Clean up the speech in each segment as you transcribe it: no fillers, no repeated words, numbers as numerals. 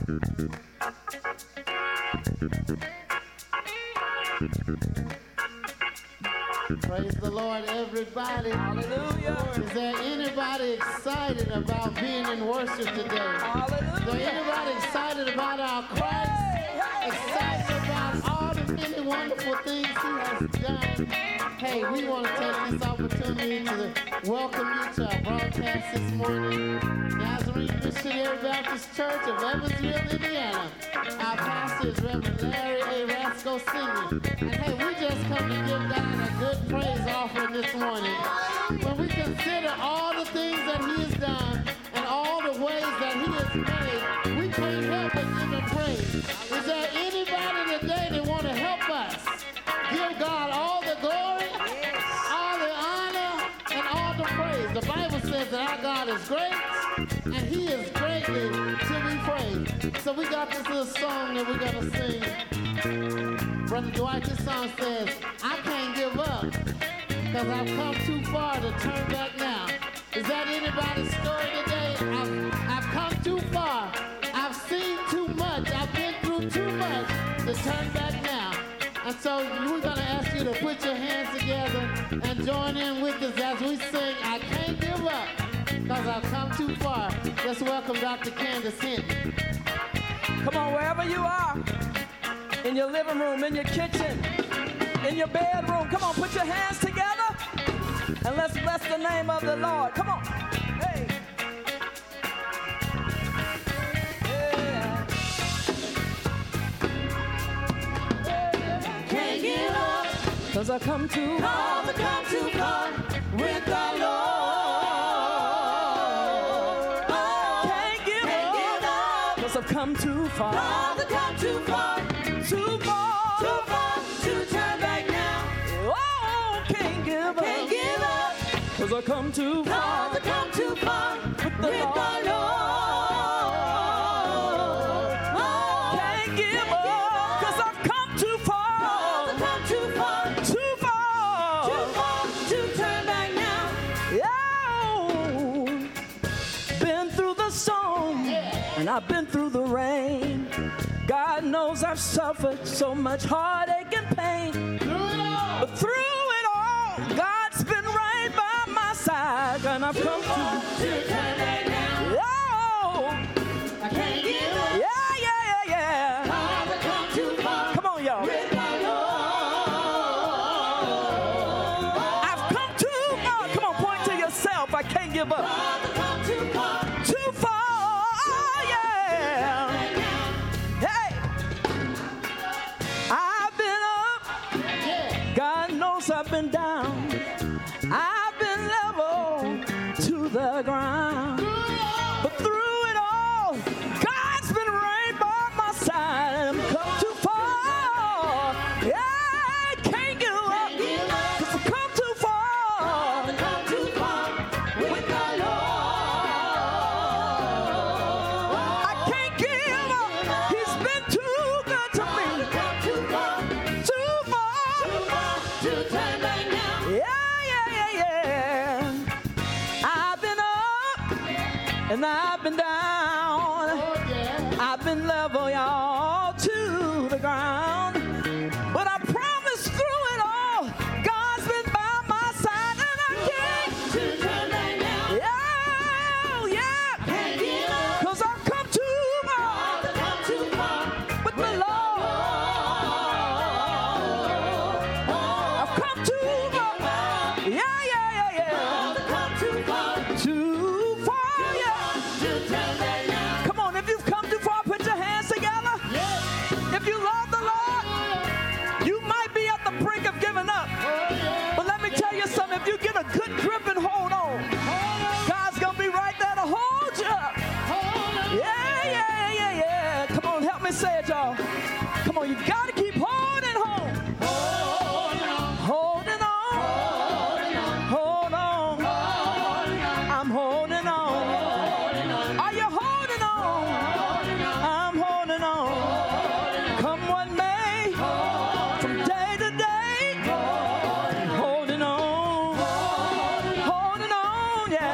Praise the Lord, everybody. Hallelujah. Is there anybody excited about being in worship today? Hallelujah. Is there anybody excited about our Christ? Excited about all the many wonderful things He has done? Hey, we want to take this opportunity to welcome you to our broadcast this morning. Nazarene Missionary Baptist Church of Evansville, Indiana. Our pastor is Reverend Larry A. Rasco Sr. And hey, we just come to give God a good praise offering this morning. When we consider all the things that He has done and all the ways that He has made, we can't help but give Him praise. Is there anybody today that want to help us give God all the glory, all the honor, and all the praise? The Bible says that our God is great, and He is greatly to be praised. So we got this little song that we're going to sing. Brother Dwight, this song says, I can't give up, because I've come too far to turn back now. Is that anybody's story today? I've come too far. I've seen too much. I've been through too much to turn back now. And so we're going to ask you to put your hands together and join in with us as we sing, I can't give up, because I've come too far. Let's welcome Dr. Candace Hinton. Come on, wherever you are, in your living room, in your kitchen, in your bedroom, come on, put your hands together and let's bless the name of the Lord. Come on. Hey. Yeah. Can't give up, 'Cause I come too cause I come too far with the Lord. Can't give up, 'cause I've come too far. Cause I come too far, Too far. too far to turn back now. Oh, can't give up. Can't give up, 'Cause I come too far. cause I come too far with the Lord. Can't give up. 'Cause I've come too far. Cause I come too far, Too far. too far to turn back now. Oh, been through the storm and I've been through the rain. God knows I've suffered so much heartache and pain. But through it all, God's been right by my side, and I've come to. To turn back now. Oh, I can't give up, yeah. cause I come too far Come on, y'all. with the Lord. I've come too far. Come on, point to yourself. I can't give up. Cause I come too far, Too far. Oh, yeah. Hey, I've been up. yeah. God knows I've been down. I've been level to the ground. But through it all, God's been right by my side. And I've come too far. Yeah, I can't give up. Give up, 'Cause I've come too far. I come too far with the Lord. I can't give up. He's been too good to me. I come too far, Too far. to turn back now. Yeah. I've been up and I've been down. Oh yeah. I've been level, y'all, to the ground. But I promise through it all, God's been by my side, and I can't. To turn back now. Yeah. Can't give up, 'Cause I've come too far cause I come too far with the Lord. I've come too far. Yeah. Cause I come too far Too far, yeah. to turn back now. Come on, if you've come too far, put your hands together. Yeah. If you love the Lord, you might be at the brink of giving up. But let me tell you something, if you get a good grip and hold on, God's gonna be right there to hold you up. Yeah. Come on, help me say it, y'all. Come on, you gotta keep holding on. Holding on. Hold on. I'm holding on. Are you holding on? I'm holding on. Come what may, from day to day. Holding on. Holding on, yeah.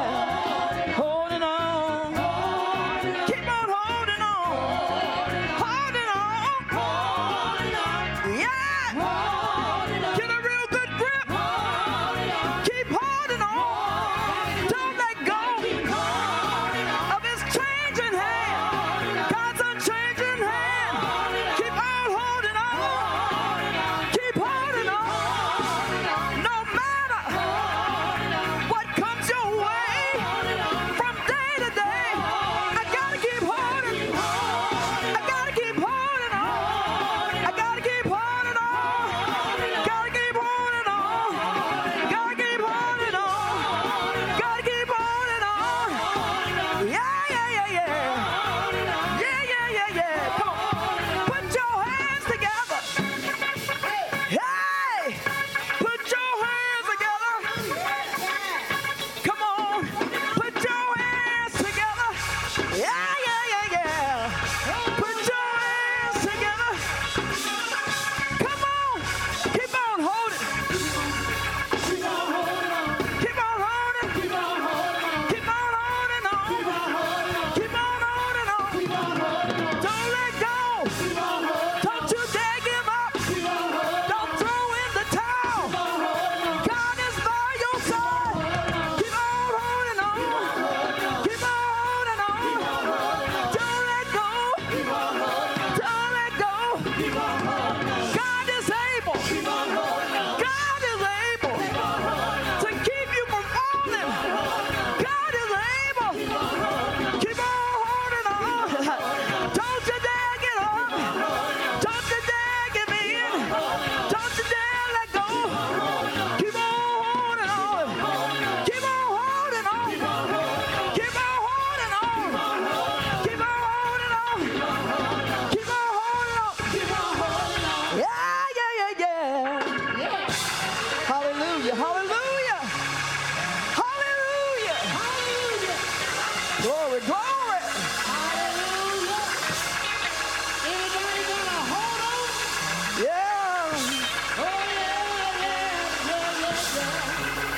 Hallelujah. Hallelujah. Hallelujah. Hallelujah. Glory, glory. Hallelujah. Anybody gonna hold on? Yeah. Oh, yeah, yeah, yeah, yeah, yeah.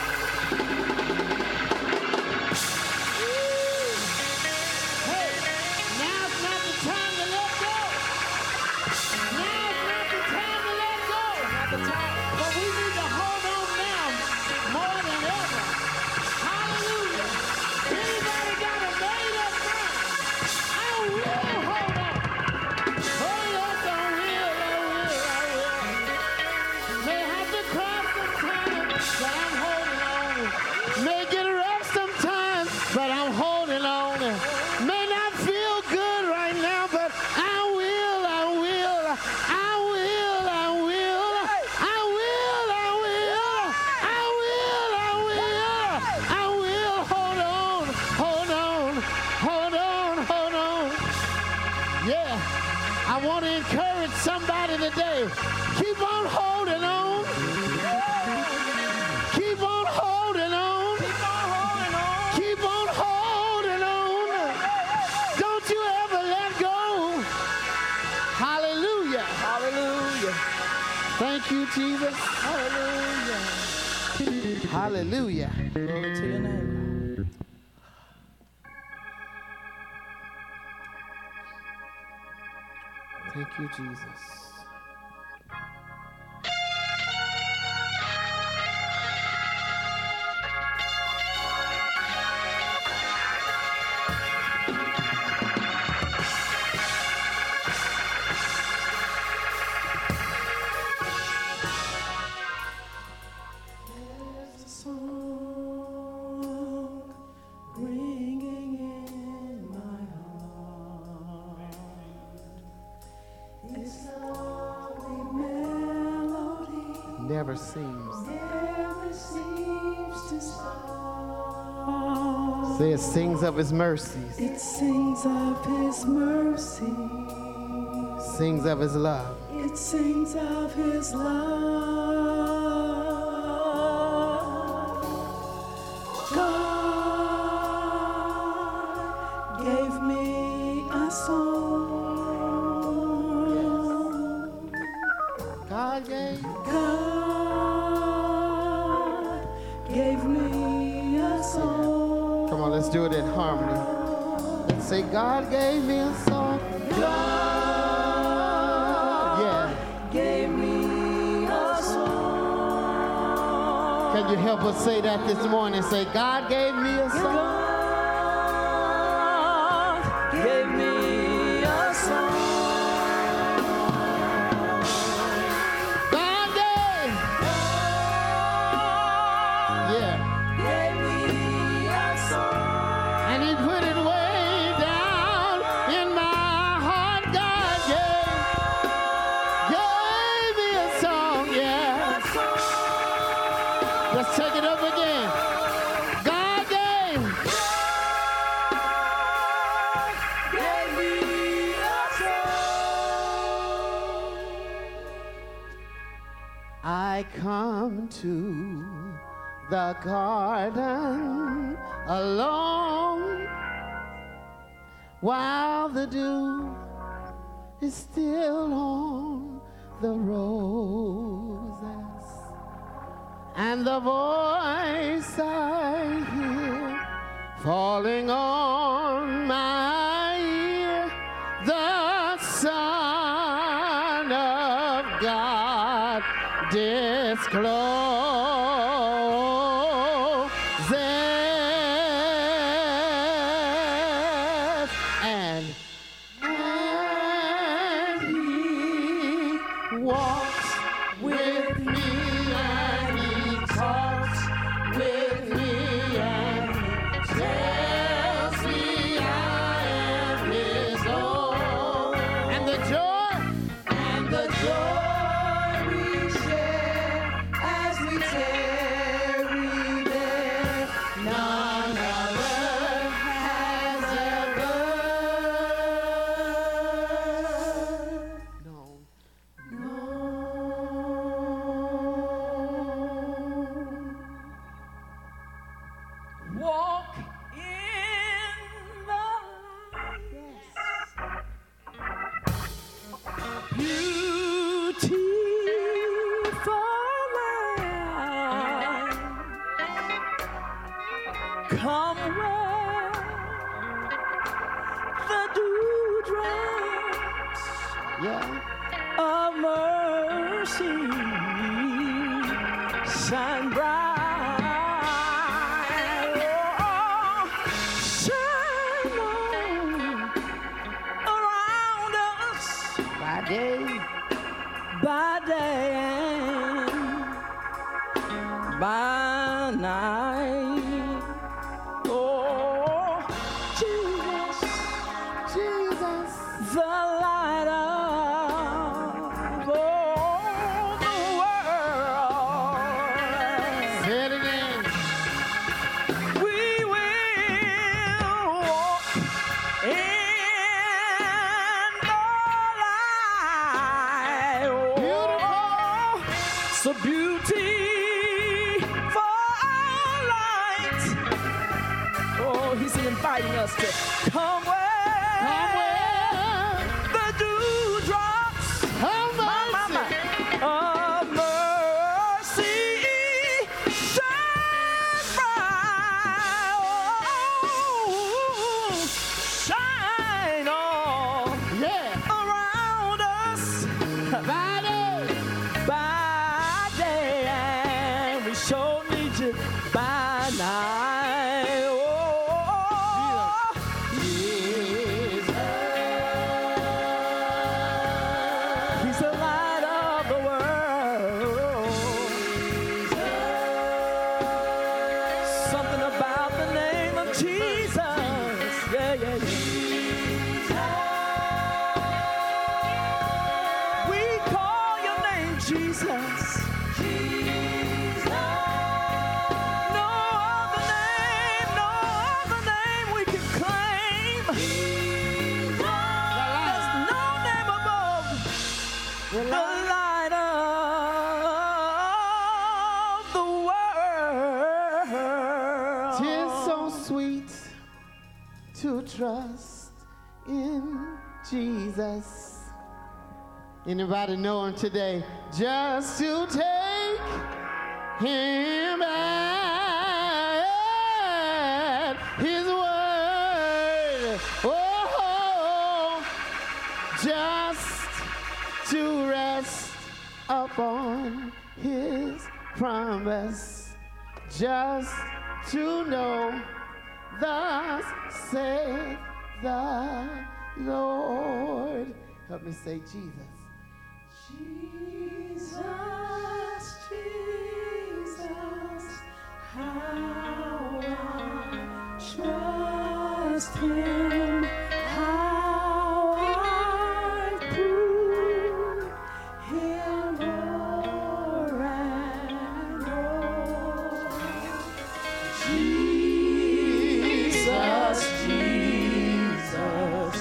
Hey, now's not the time to let go. Now's not the time to let go. Not the time. But we need to hold on now more than ever. Hallelujah. Anybody got a made up mind? I will hold on. Oh, yes, I will. May have to cry sometimes, but I'm holding on. May get rough sometimes, but I'm holding on. May not feel good right now, but I will. Hold on. Yeah, I want to encourage somebody today. Keep on holding on. Keep on holding on. Keep on holding on. Don't you ever let go. Hallelujah. Hallelujah. Thank you, Jesus. Hallelujah. Hallelujah. Glory to your name. Thank you, Jesus. There's a song ringing in my heart. It's a lovely melody, Never seems. never seems to stop. Say it sings of his mercies, It sings of his mercy. sings of his love. It sings of his love. God gave me a song. God gave. God gave me a song. Come on, let's do it in harmony. Let's say, God gave me a song. Yeah. Gave me a song. Can you help us say that this morning? Say, God gave me a song. God gave me a song. God gave. Yeah. Gave me a song. And he put it way down in my heart. God gave me a song. Yeah. Let's take it up again. God gave. Gave me a song. I come to the garden alone while the dew is still on the roses, and the voice I hear falling on my ear, the Son of God discloses, and he walks with me, and he talks with me, and he tells me I Come where the dewdrops of mercy shine bright. Oh, shine on around us By day, by day and by night. Oh, Jesus, Jesus, the light of all the world. say it again. We will walk in the light. Oh, so beauty for our light. Oh, he's inviting us to come where the dewdrops Have mercy. of mercy shine bright. Oh, shine on Yeah. around us By day, by day, and we sure need you by night. Oh, he's the light of the world. Something about the name of Jesus. Yeah, yeah, yeah. We call your name Jesus. No other name we can claim. There's no name above the light of the world. 'tis so sweet to trust in Jesus. Anybody know him today? Just to take him at his word. Oh, just to rest upon his promise. Just to know, thus saith the Lord. Help me say Jesus. Jesus, Jesus, how I trust him, how I prove him o'er and o'er. Jesus, Jesus,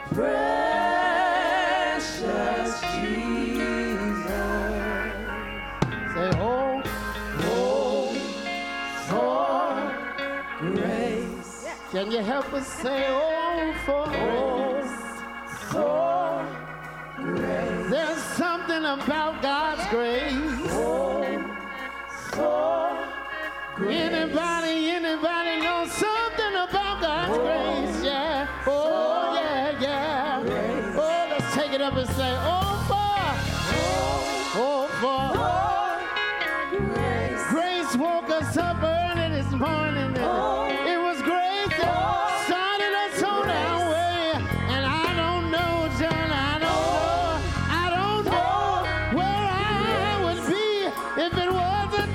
precious Jesus. Say, oh, for Grace, can you help us say, oh, for grace? for grace, There's something about God's grace. for grace. Anybody know something about God's grace? Yeah. Oh, yeah, yeah. Oh, let's take it up and say, oh, for Grace, grace woke us up early this morning. And it was grace that started us on our way. And I don't know, John, I don't know where I would be if it wasn't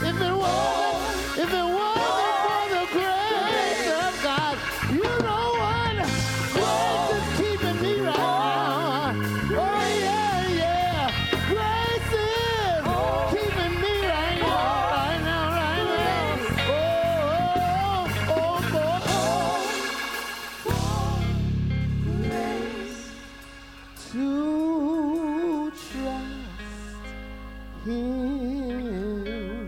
for the grace of God. You know what? Grace is keeping me right now. Oh, yeah. Grace is keeping me right now. To trust him.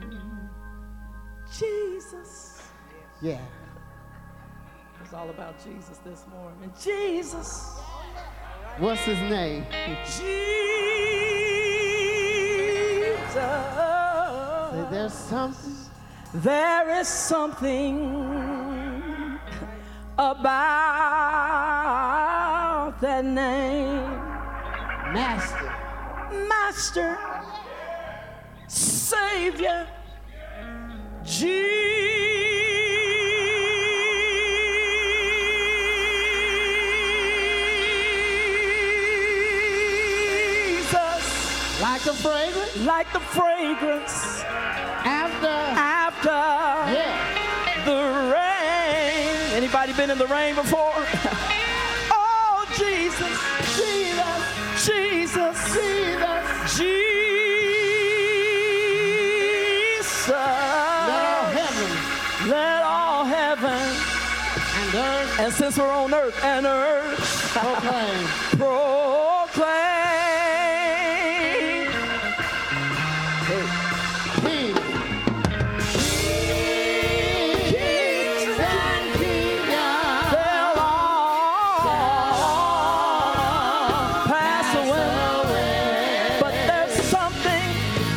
Jesus. Yeah. It's all about Jesus this morning. Jesus. What's his name? Jesus. Say, there's something There is something about that name. Master. Master, Savior, Jesus. Like the fragrance. Like the fragrance After. Yeah. the rain. Anybody been in the rain before? Oh, Jesus, Jesus. Jesus, Jesus. Jesus. Let all heaven And earth. and since we're on earth and earth Proclaim. proclaim. King. Kings and kingdoms. They'll all pass away, but there's something.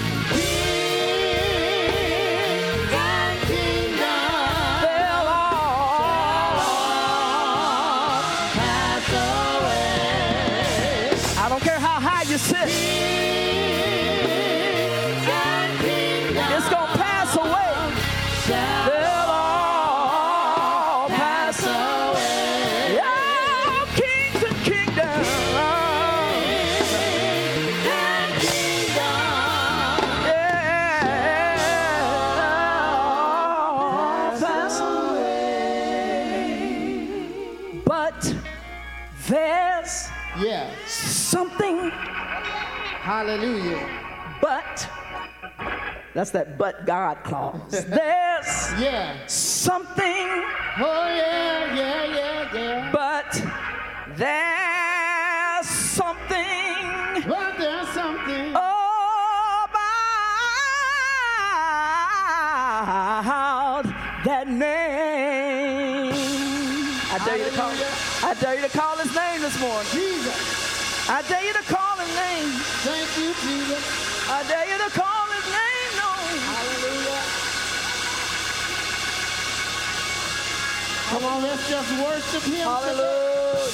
Kings and kingdoms. They'll all Pass away. I don't care how high you sit, Kings and kingdoms. it's gonna pass away. Shall They'll all pass away. Yeah, kings and kingdoms. and kingdoms. Yeah, pass away. But there's Yeah. something. Hallelujah. But that's that but God clause. There's Yeah. something. Oh, yeah, yeah, yeah, yeah. But there's something But there's something. about that name. I dare you to call it. I dare you to call his name this morning. Jesus. I dare you to call his name. Thank you, Jesus. I dare you to call his name. No. Hallelujah. Come on, let's just worship him. Hallelujah.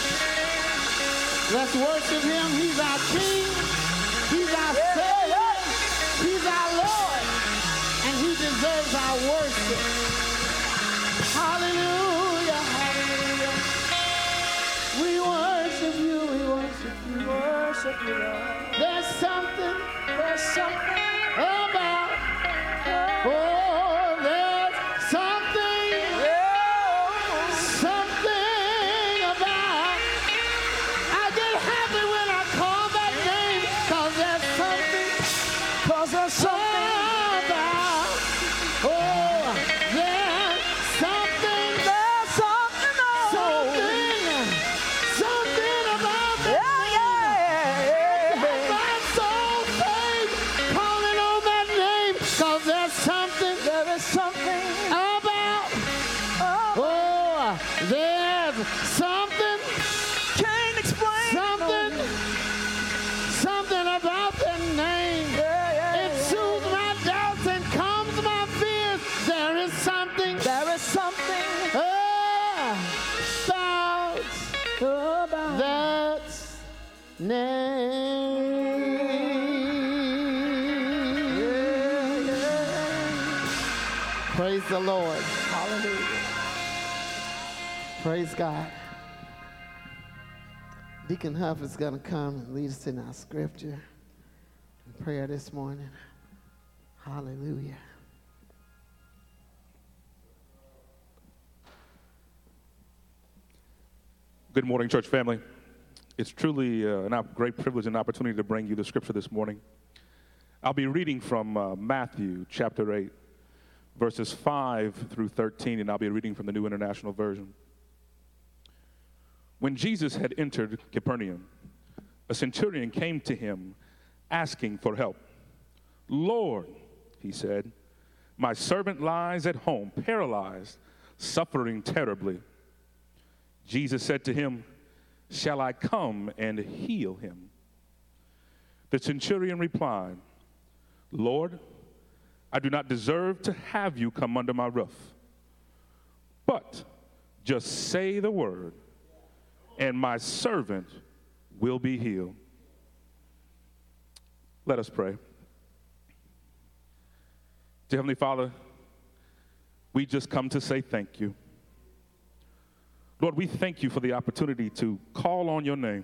Let's worship him. He's our King. He's our Savior. He's our Lord. And he deserves our worship. Hallelujah. Hallelujah. We worship you. We worship you. Worship you, Lord. There's something about. Oh, there's something about. I get happy when I call that name, 'cause there's something Cause there's something. about. Oh, there's something about that name. My soul says, calling on that name, 'cause there's something There is something. about. Oh, there's something about that name. It soothes my doubts and calms my fears. There is something There is something about that name. Praise the Lord. Hallelujah. Praise God. Deacon Huff is going to come and lead us in our scripture and prayer this morning. Hallelujah. Good morning, church family. It's truly a great privilege and opportunity to bring you the scripture this morning. I'll be reading from Matthew chapter 8, verses 5 through 13, and I'll be reading from the New International Version. When Jesus had entered Capernaum, a centurion came to him asking for help. "Lord," he said, "my servant lies at home, paralyzed, suffering terribly." Jesus said to him, "Shall I come and heal him?" The centurion replied, "Lord, I do not deserve to have you come under my roof. But just say the word, and my servant will be healed. Let us pray. Dear Heavenly Father, we just come to say thank you. Lord, we thank you for the opportunity to call on your name.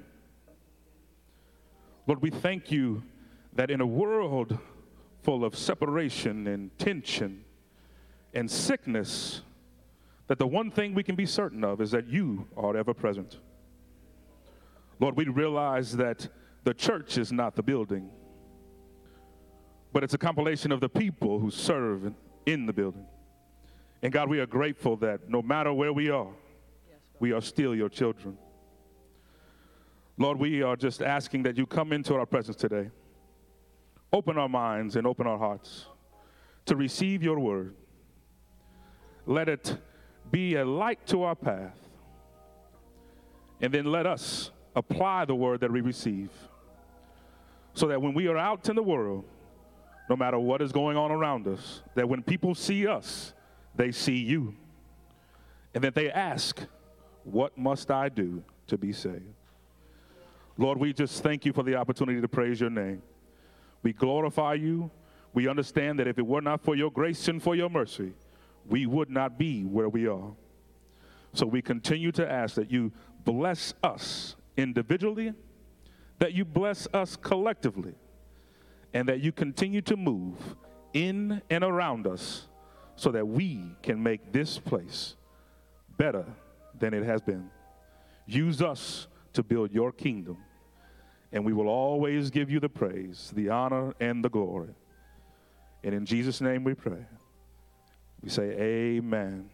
Lord, we thank you that in a world full of separation and tension and sickness, that the one thing we can be certain of is that you are ever present. Lord, we realize that the church is not the building, but it's a compilation of the people who serve in the building. And God, we are grateful that no matter where we are still your children. Lord, we are just asking that you come into our presence today. Open our minds and open our hearts to receive your word. Let it be a light to our path. And then let us apply the word that we receive, so that when we are out in the world, no matter what is going on around us, that when people see us, they see you. And that they ask, what must I do to be saved? Lord, we just thank you for the opportunity to praise your name. We glorify you. We understand that if it were not for your grace and for your mercy, we would not be where we are. So we continue to ask that you bless us individually, that you bless us collectively, and that you continue to move in and around us so that we can make this place better than it has been. Use us to build your kingdom, and we will always give you the praise, the honor, and the glory. And in Jesus' name we pray. We say amen.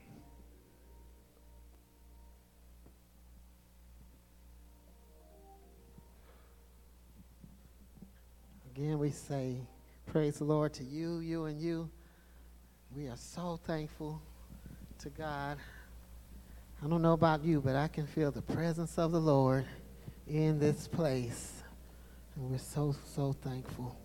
Again, we say praise the Lord to you, you, and you. We are so thankful to God. I don't know about you, but I can feel the presence of the Lord in this place. And we're so, so thankful.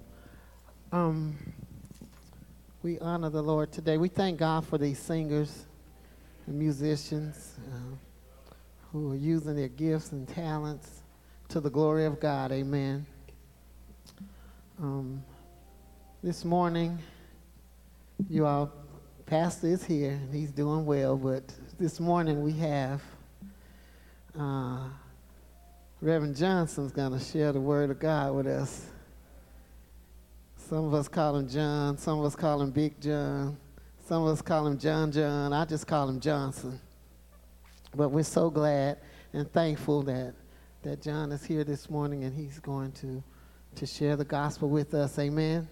We honor the Lord today. We thank God for these singers and musicians who are using their gifts and talents to the glory of God. Amen. This morning, you all, Pastor is here, and he's doing well, but this morning we have Reverend Johnson's going to share the word of God with us. Some of us call him John, some of us call him Big John, some of us call him John John. I just call him Johnson. But we're so glad and thankful that John is here this morning, and he's going to share the gospel with us. Amen.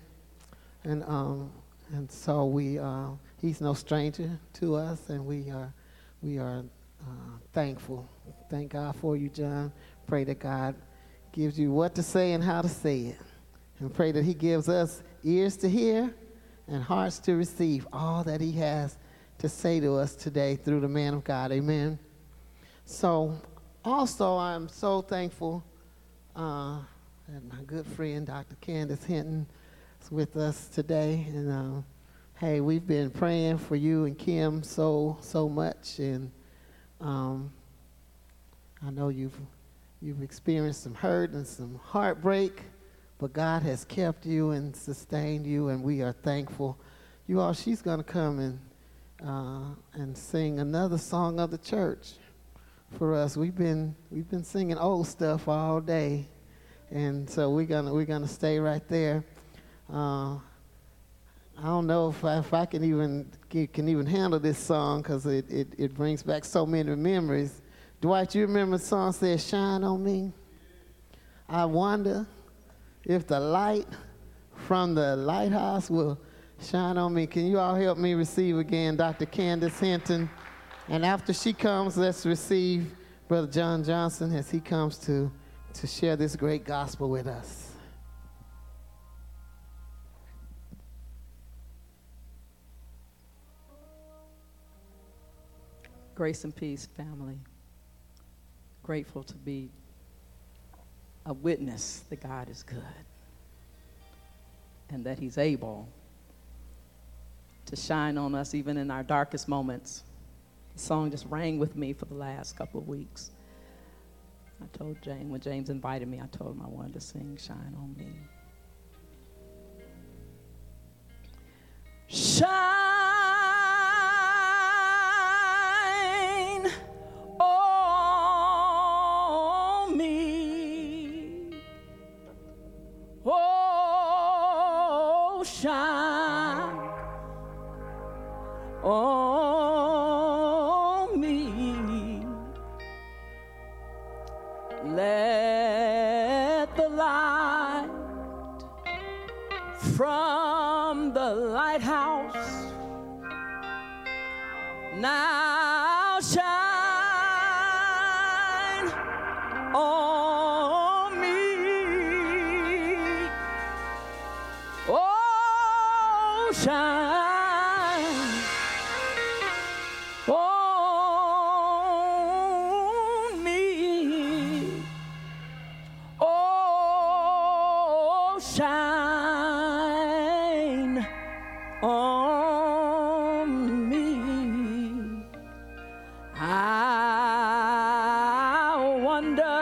And so he's no stranger to us, and we are thankful. Thank God for you, John. Pray that God gives you what to say and how to say it. And pray that he gives us ears to hear and hearts to receive all that he has to say to us today through the man of God. Amen. So also I'm so thankful that my good friend, Dr. Candace Hinton, is with us today. And hey, we've been praying for you and Kim so much. And I know you've experienced some hurt and some heartbreak, but God has kept you and sustained you, and we are thankful. You all, she's going to come and sing another song of the church for us. We've been singing old stuff all day, and so we're gonna stay right there. I don't know if I can even handle this song, because it brings back so many memories. Dwight, you remember the song says, "Shine on me"? I wonder if the light from the lighthouse will shine on me. Can you all help me receive again Dr. Candace Hinton? And after she comes, let's receive Brother John Johnson as he comes to share this great gospel with us. Grace and peace, family. Grateful to be a witness that God is good and that he's able to shine on us even in our darkest moments. The song just rang with me for the last couple of weeks. I told James, when James invited me, I told him I wanted to sing Shine on Me. Shine on me. Oh, shine on me. Let the light from the lighthouse now shine on me. Oh, shine on me. Oh, shine on me. I wonder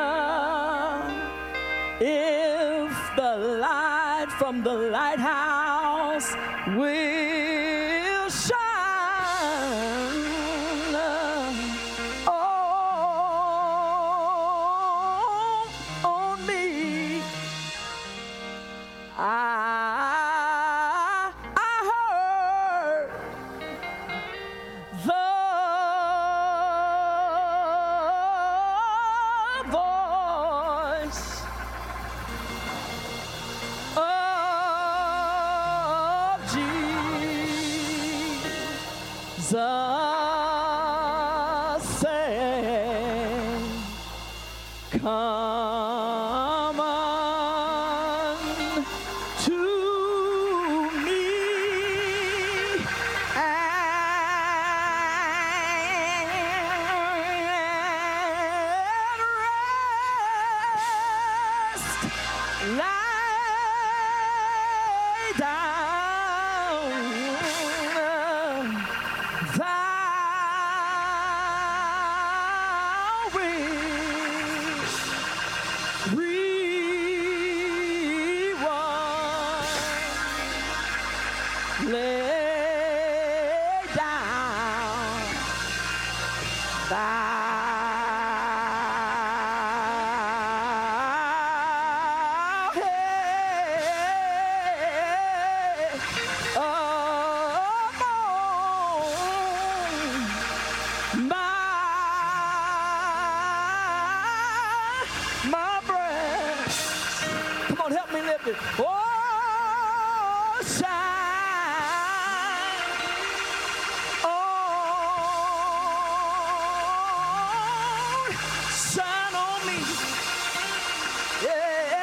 if the light from the lighthouse will shine on me. I heard the voice of Jesus saying, come unto me and rest. Lie down. Thou wilt lay down thy head upon my breast. Come on, help me lift it. Oh, shine on me. Yeah,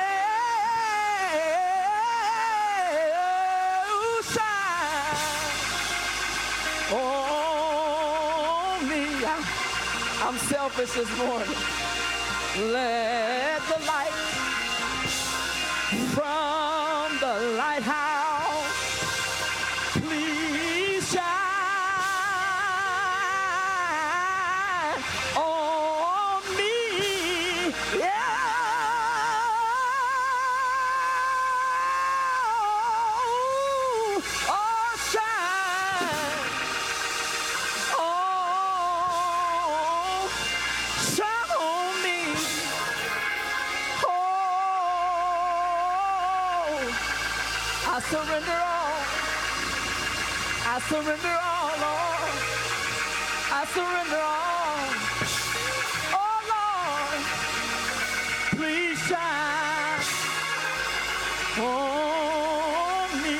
shine on me. I'm selfish this morning. Let the light from the lighthouse please shine on me. Yeah. Oh, shine. Oh, shine on me. Oh, I surrender all. I surrender all, Lord. I surrender all. Oh, Lord, please shine on me.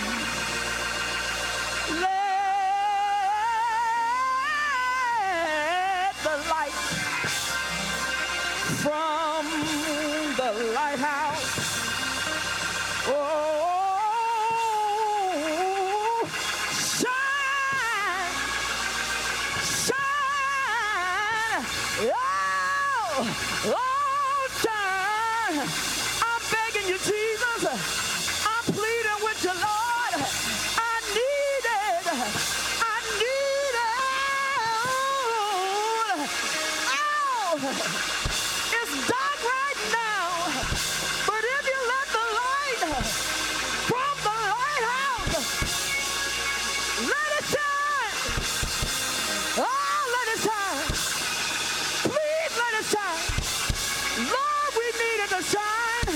Let the light from the lighthouse, oh, shine, shine, oh, shine. I'm begging you, Jesus. I'm pleading with you, Lord. I need it.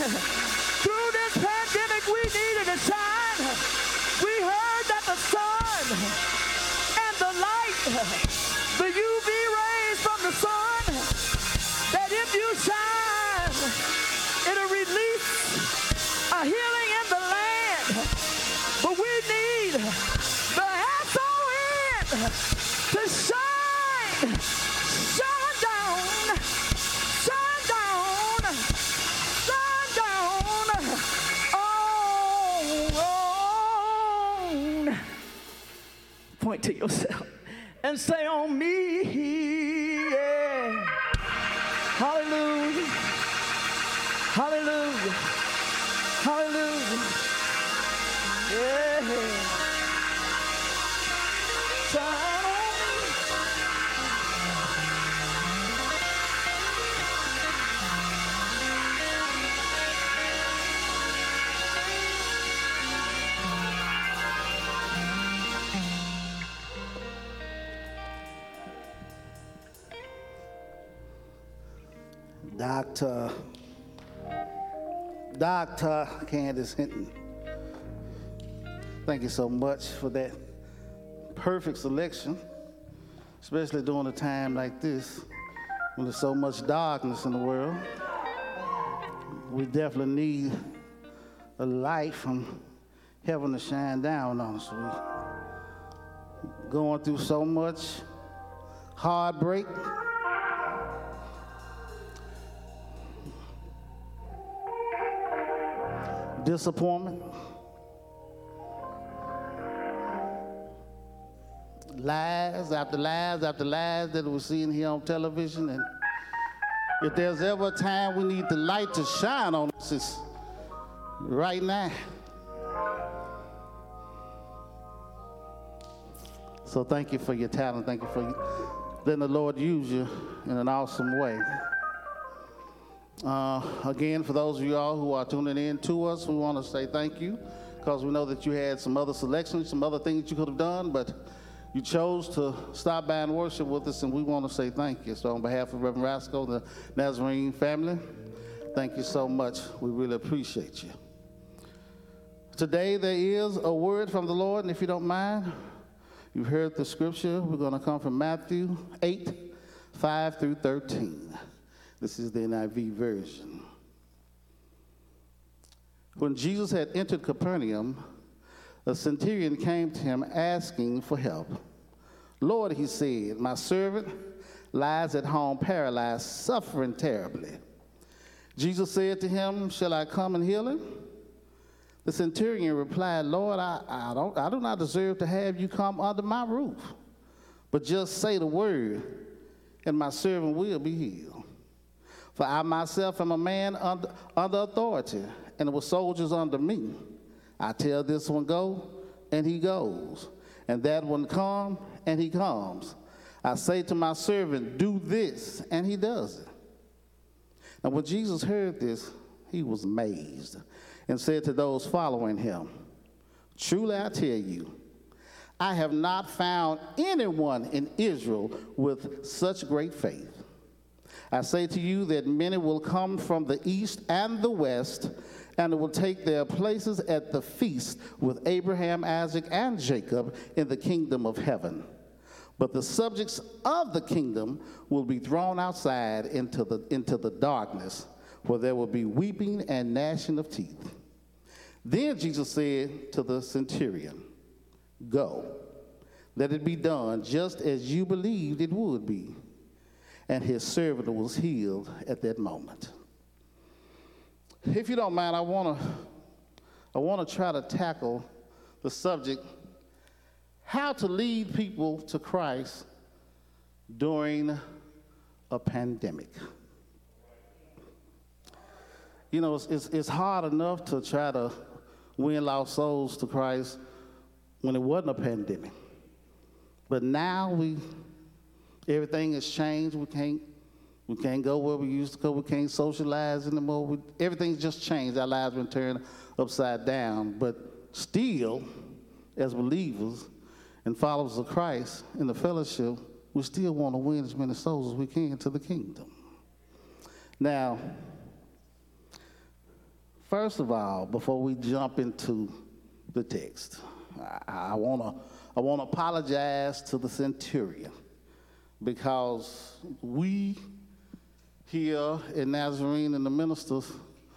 Through this pandemic, we needed to shine. We heard that the sun and the light, the UV rays from the sun, that if you shine, it'll release a healing in the land. But we need the SON to shine. Shine down. Shine down. Shine down. On. Point to yourself and say on me. Yeah. Hallelujah. Hallelujah. Hallelujah. Yeah. Shine on me. Dr. Candace Hinton, thank you so much for that perfect selection, especially during a time like this when there's so much darkness in the world. We definitely need a light from heaven to shine down on us. We're going through so much heartbreak, disappointment, lies after lies after lies that we're seeing here on television. And if there's ever a time we need the light to shine on us, it's right now. So thank you for your talent. Thank you for letting the Lord use you in an awesome way. Again, for those of you all who are tuning in to us, we want to say thank you, because we know that you had some other selections, some other things you could have done, but you chose to stop by and worship with us, and we want to say thank you. So on behalf of Reverend Rascal, the Nazarene family, thank you so much. We really appreciate you. Today there is a word from the Lord, and if you don't mind, you've heard the scripture. We're going to come from Matthew 8, 5 through 13. This is the NIV version. When Jesus had entered Capernaum, a centurion came to him asking for help. Lord, he said, my servant lies at home paralyzed, suffering terribly. Jesus said to him, shall I come and heal him? The centurion replied, Lord, I do not deserve to have you come under my roof, but just say the word, and my servant will be healed. For I myself am a man under authority, and with soldiers under me. I tell this one, go, and he goes. And that one, come, and he comes. I say to my servant, do this, and he does it. Now when Jesus heard this, he was amazed, and said to those following him, truly I tell you, I have not found anyone in Israel with such great faith. I say to you that many will come from the east and the west, and will take their places at the feast with Abraham, Isaac, and Jacob in the kingdom of heaven. But the subjects of the kingdom will be thrown outside into the darkness, where there will be weeping and gnashing of teeth. Then Jesus said to the centurion, go, let it be done just as you believed it would be. And his servant was healed at that moment. If you don't mind, I want to try to tackle the subject, how to lead people to Christ during a pandemic. You know, it's hard enough to try to win lost souls to Christ when it wasn't a pandemic. But now everything has changed. We can't go where we used to go. We can't socialize anymore. Everything's just changed. Our lives have been turned upside down. But still, as believers and followers of Christ in the fellowship, we still want to win as many souls as we can to the kingdom. Now, First of all, before we jump into the text, I want to apologize to the centurion, because we here in Nazarene and the ministers,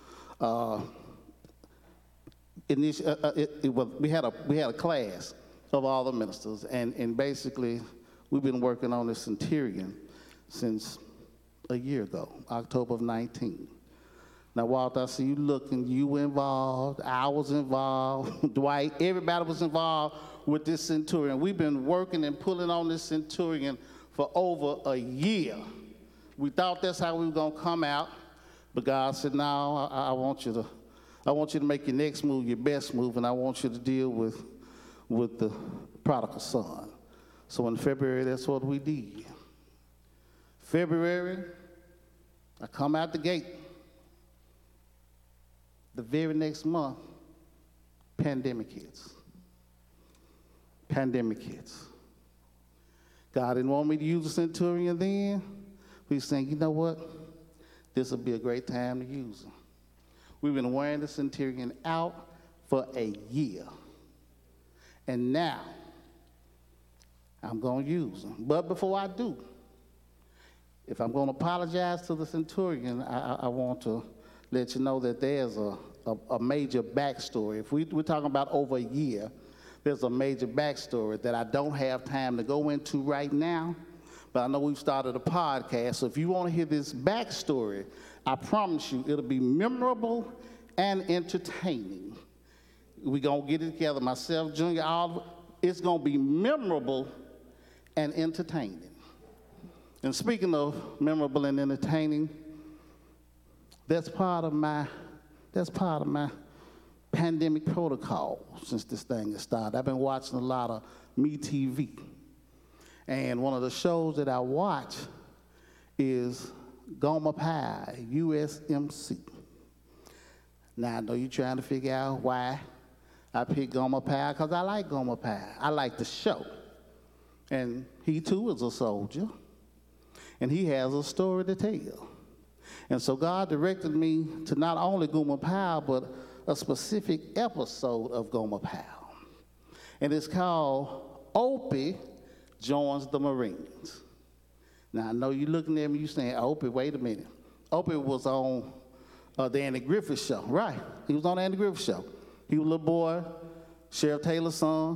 we had a class of all the ministers, and basically we've been working on this centurion since a year ago, October of 19. Now, Walter, I see you looking. You were involved. I was involved. Dwight, everybody was involved with this centurion. We've been working and pulling on this centurion for over a year. We thought that's how we were going to come out, but God said, no, I want you to make your next move your best move, and I want you to deal with the prodigal son. So in February, that's what we did. February, I come out the gate. The very next month, pandemic hits. Pandemic hits. God didn't want me to use the centurion then. We were saying, you know what? This will be a great time to use him. We've been wearing the centurion out for a year. And now, I'm going to use him. But before I do, if I'm going to apologize to the centurion, I want to let you know that there's a major backstory. If we're talking about over a year, there's a major backstory that I don't have time to go into right now, but I know we've started a podcast, so if you want to hear this backstory, I promise you it'll be memorable and entertaining. We're going to get it together, myself, Junior, it's going to be memorable and entertaining. And speaking of memorable and entertaining, that's part of my pandemic protocol since this thing has started. I've been watching a lot of MeTV. And one of the shows that I watch is Gomer Pyle, USMC. Now, I know you're trying to figure out why I picked Gomer Pyle, because I like Gomer Pyle. I like the show. And he, too, is a soldier. And he has a story to tell. And so God directed me to not only Gomer Pyle, but a specific episode of Gomer Pyle. And it's called Opie Joins the Marines. Now, I know you're looking at me, you're saying, Opie, wait a minute. Opie was on the Andy Griffith Show. Right, he was on the Andy Griffith Show. He was a little boy, Sheriff Taylor's son.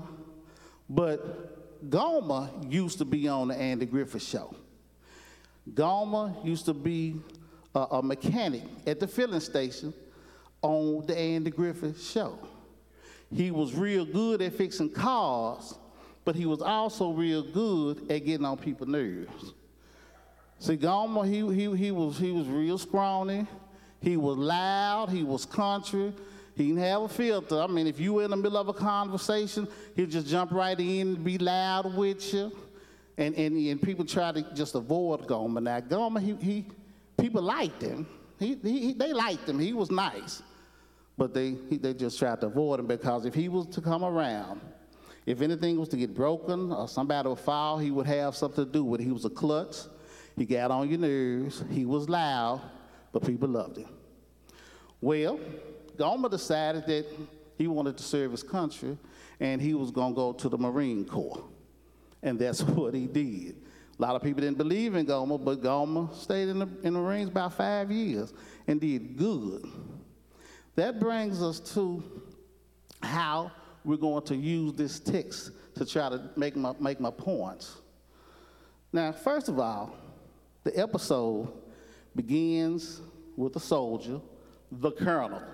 But Gomer used to be on the Andy Griffith Show. Gomer used to be a mechanic at the filling station on the Andy Griffith Show. He was real good at fixing cars, but he was also real good at getting on people's nerves. See, Gomer, he was real scrawny. He was loud. He was country. He didn't have a filter. I mean, if you were in the middle of a conversation, he'd just jump right in and be loud with you. And people try to just avoid Gomer. Now, Gomer, people liked him. They liked him. He was nice. But they just tried to avoid him, because if he was to come around, if anything was to get broken or somebody would fall, he would have something to do with it. He was a klutz. He got on your nerves. He was loud, but people loved him. Well, Gomer decided that he wanted to serve his country, and he was going to go to the Marine Corps. And that's what he did. A lot of people didn't believe in Gomer, but Gomer stayed in the Marines about 5 years and did good. That brings us to how we're going to use this text to try to make my points. Now, first of all, the episode begins with a soldier, the colonel.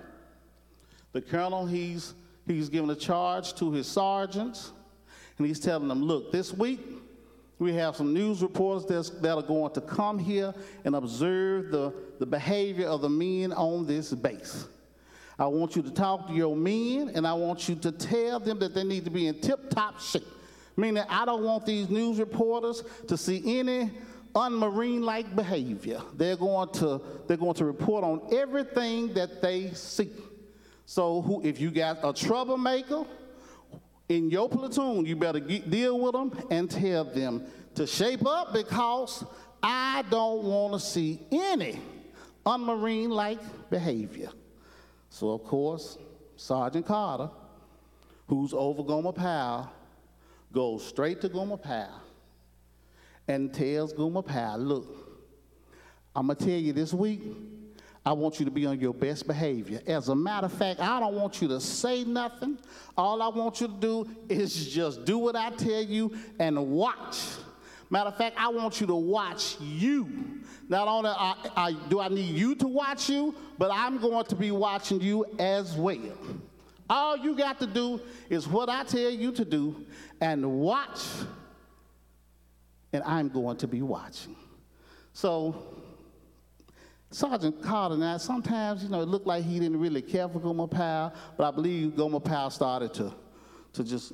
The colonel, he's given a charge to his sergeants, and he's telling them, look, this week we have some news reporters that are going to come here and observe the behavior of the men on this base. I want you to talk to your men, and I want you to tell them that they need to be in tip-top shape. Meaning, I don't want these news reporters to see any un-Marine-like behavior. They're going to report on everything that they see. So if you got a troublemaker in your platoon, you better deal with them and tell them to shape up, because I don't want to see any un-Marine-like behavior. So, of course, Sergeant Carter, who's over Gomer Pyle, goes straight to Gomer Pyle and tells Gomer Pyle, look, I'm going to tell you this week, I want you to be on your best behavior. As a matter of fact, I don't want you to say nothing. All I want you to do is just do what I tell you and watch. Matter of fact, I want you to watch you. Not only do I need you to watch you, but I'm going to be watching you as well. All you got to do is what I tell you to do and watch, and I'm going to be watching. So Sergeant Carter, now sometimes, it looked like he didn't really care for Gomer Pyle, but I believe Gomer Pyle started to just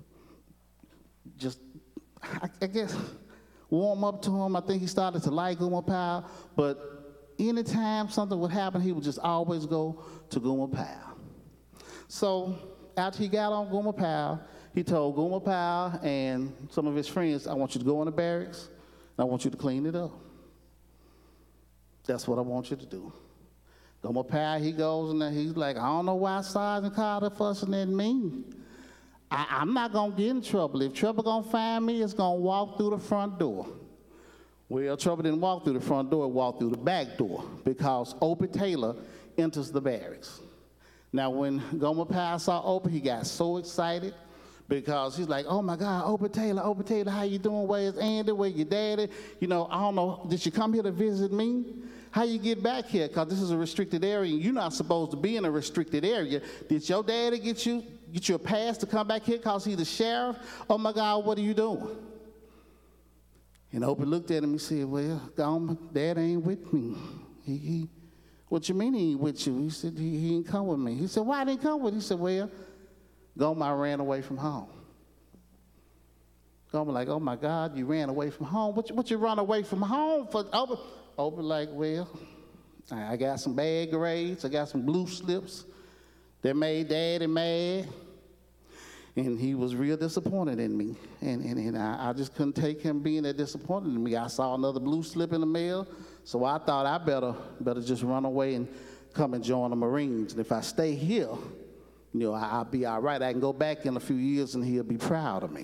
I guess, warm up to him. I think he started to like Gomer Pyle, but anytime something would happen, he would just always go to Gomer Pyle. So after he got on Gomer Pyle, he told Gomer Pyle and some of his friends, I want you to go in the barracks, and I want you to clean it up. That's what I want you to do. Gomer Pyle, he goes and he's like, I don't know why Sergeant Carter fussing at me. I'm not going to get in trouble. If trouble going to find me, it's going to walk through the front door. Well, trouble didn't walk through the front door, it walked through the back door because Opie Taylor enters the barracks. Now, when Gomer Pyle saw Opie, he got so excited because he's like, oh, my God, Opie Taylor, how you doing? Where's Andy? Where's your daddy? I don't know, did you come here to visit me? How you get back here? Because this is a restricted area, and you're not supposed to be in a restricted area. Did your daddy get you a pass to come back here because he's the sheriff? Oh, my God, what are you doing? And Opie looked at him and said, well, Dad ain't with me. He what you mean he ain't with you? He said, he ain't come with me. He said, why didn't he come with you? He said, well, Gomer ran away from home. Gomer like, oh, my God, you ran away from home? What you run away from home for? Opie like, well, I got some bad grades. I got some blue slips that made Daddy mad. And he was real disappointed in me. And I just couldn't take him being that disappointed in me. I saw another blue slip in the mail, so I thought I better just run away and come and join the Marines. And if I stay here, I'll be all right. I can go back in a few years and he'll be proud of me.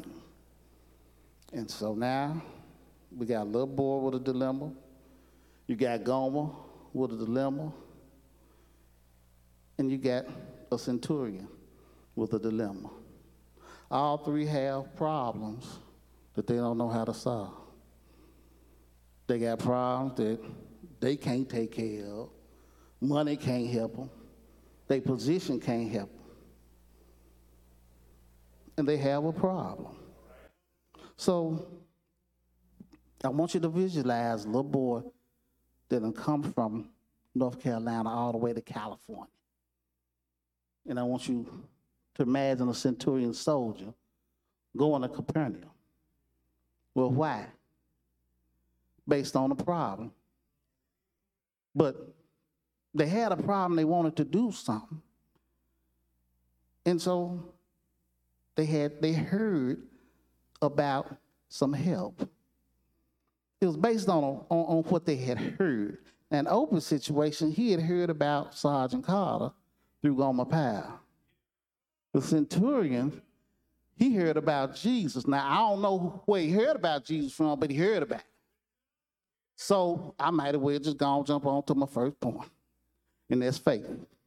And so now we got a little boy with a dilemma. You got Gomer with a dilemma. And you got a centurion with a dilemma. All three have problems that they don't know how to solve. They got problems that they can't take care of. Money can't help them. Their position can't help them. And they have a problem. So I want you to visualize a little boy that done come from North Carolina all the way to California. And I want you to imagine a centurion soldier going to Capernaum. Well, why? Based on a problem. But they had a problem, they wanted to do something. And so they heard about some help. It was based on what they had heard. In Opie's situation, he had heard about Sergeant Carter through Gomer Pyle. The centurion, he heard about Jesus. Now, I don't know where he heard about Jesus from, but he heard about it. So I might as well just go and jump on to my first point, and that's faith.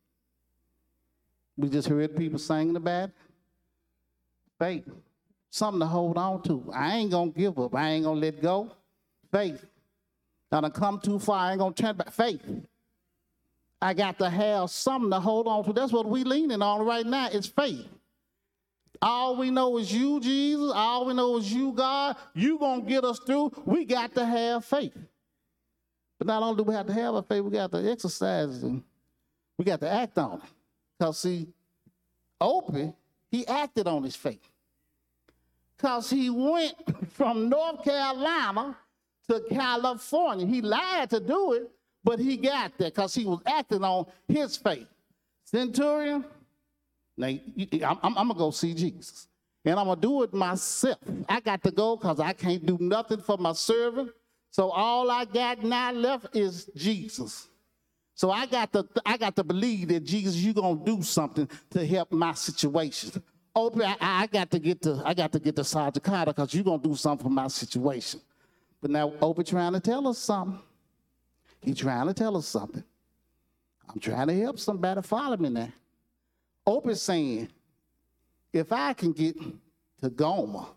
We just heard people singing about it. Faith, something to hold on to. I ain't going to give up. I ain't going to let go. Faith. I done come too far. I ain't going to turn back. Faith. I got to have something to hold on to. That's what we leaning on right now is faith. All we know is you, Jesus. All we know is you, God. You going to get us through. We got to have faith. But not only do we have to have a faith, we got to exercise it and we got to act on it. Because, see, Opie, he acted on his faith. Because he went from North Carolina to California. He lied to do it, but he got there because he was acting on his faith. Centurion, now I'm going to go see Jesus. And I'm going to do it myself. I got to go because I can't do nothing for my servant. So all I got now left is Jesus. So I got to believe that Jesus, you're gonna do something to help my situation. Opie, I got to get to Sergeant Carter because you're gonna do something for my situation. But now Opie trying to tell us something. He's trying to tell us something. I'm trying to help somebody. Follow me now. Opie's saying, if I can get to Gomer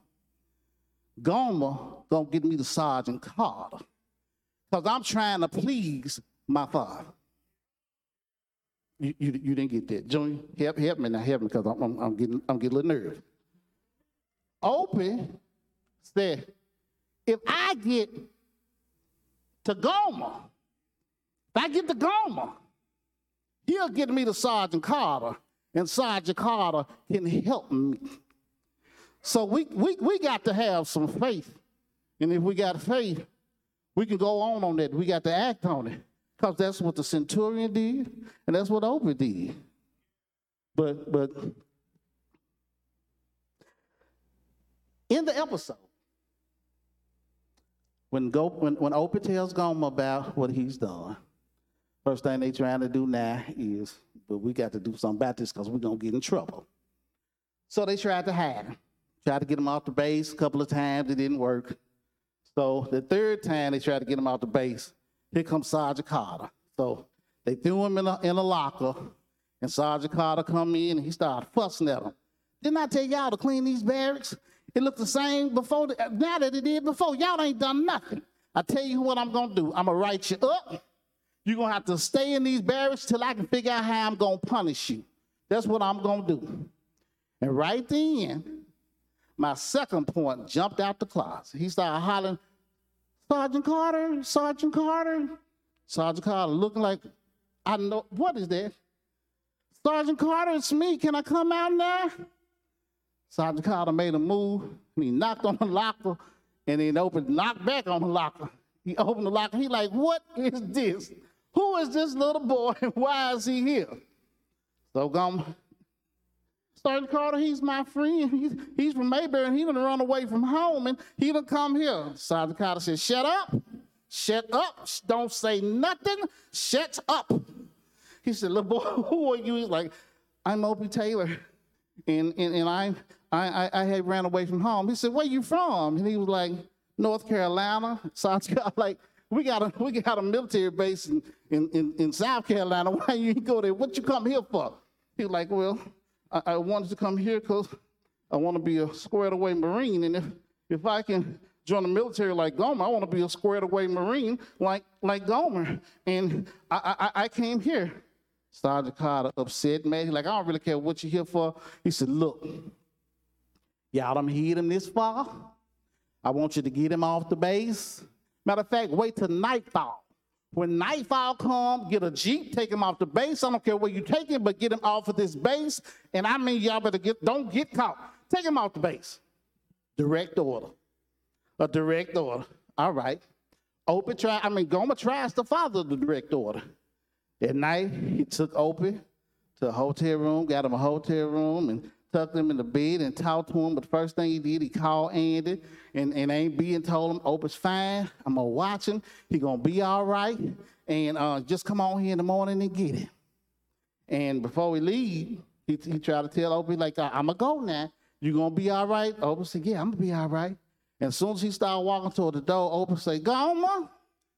gonna get me to Sergeant Carter because I'm trying to please my father. You didn't get that. Junior, help me now, help me because I'm getting a little nervous. Opie said, if I get to Gomer, he'll get me to Sergeant Carter, and Sergeant Carter can help me. So we got to have some faith. And if we got faith, we can go on that. We got to act on it. Because that's what the centurion did, and that's what Opie did. But in the episode, when Opie tells Gomer about what he's done, first thing they trying to do now is, but we got to do something about this because we're going to get in trouble. So they tried to hide him. Tried to get him off the base a couple of times. It didn't work. So the third time they tried to get him off the base, here comes Sergeant Carter. So they threw him in a locker, and Sergeant Carter come in, and he started fussing at him. Didn't I tell y'all to clean these barracks? It looked the same before now that it did before. Y'all ain't done nothing. I tell you what I'm going to do. I'm going to write you up. You're going to have to stay in these barracks till I can figure out how I'm going to punish you. That's what I'm going to do. And right then, my second point jumped out the closet. He started hollering, Sergeant Carter, Sergeant Carter. Sergeant Carter looking like, I know, what is that? Sergeant Carter, it's me. Can I come out now? Sergeant Carter made a move, and he knocked on the locker, and then knocked back on the locker. He opened the locker. He like, what is this? Who is this little boy, and why is he here? So Sergeant Carter, he's my friend. He's from Mayberry, and he done run away from home, and he done come here. Sergeant Carter said, shut up. Shut up. Don't say nothing. Shut up. He said, little boy, who are you? He's like, I'm Opie Taylor, and I had ran away from home. He said, where you from? And he was like, North Carolina. Sergeant Carter, like, we got a military base in South Carolina. Why you ain't go there? What you come here for? He was like, well, I wanted to come here because I want to be a squared away Marine. And if I can join the military like Gomer, I want to be a squared away Marine like Gomer. And I came here. Sergeant Carter upset, man. He's like, I don't really care what you're here for. He said, look, y'all done hid him this far. I want you to get him off the base. Matter of fact, wait till nightfall. When nightfall comes, get a Jeep, take him off the base. I don't care where you take him, but get him off of this base. And I mean, y'all better don't get caught. Take him off the base. Direct order. A direct order. All right. Gomer tries to follow the direct order. At night, he took Opie to a hotel room, got him a hotel room, and tucked him in the bed and talked to him. But the first thing he did, he called Andy, and Aunt B told him, Opie's fine. I'm going to watch him. He going to be all right. And just come on here in the morning and get him. And before we leave, he tried to tell Opie, like, I'm going to go now. You going to be all right? Opie said, yeah, I'm going to be all right. And as soon as he started walking toward the door, Opie said, Gomer,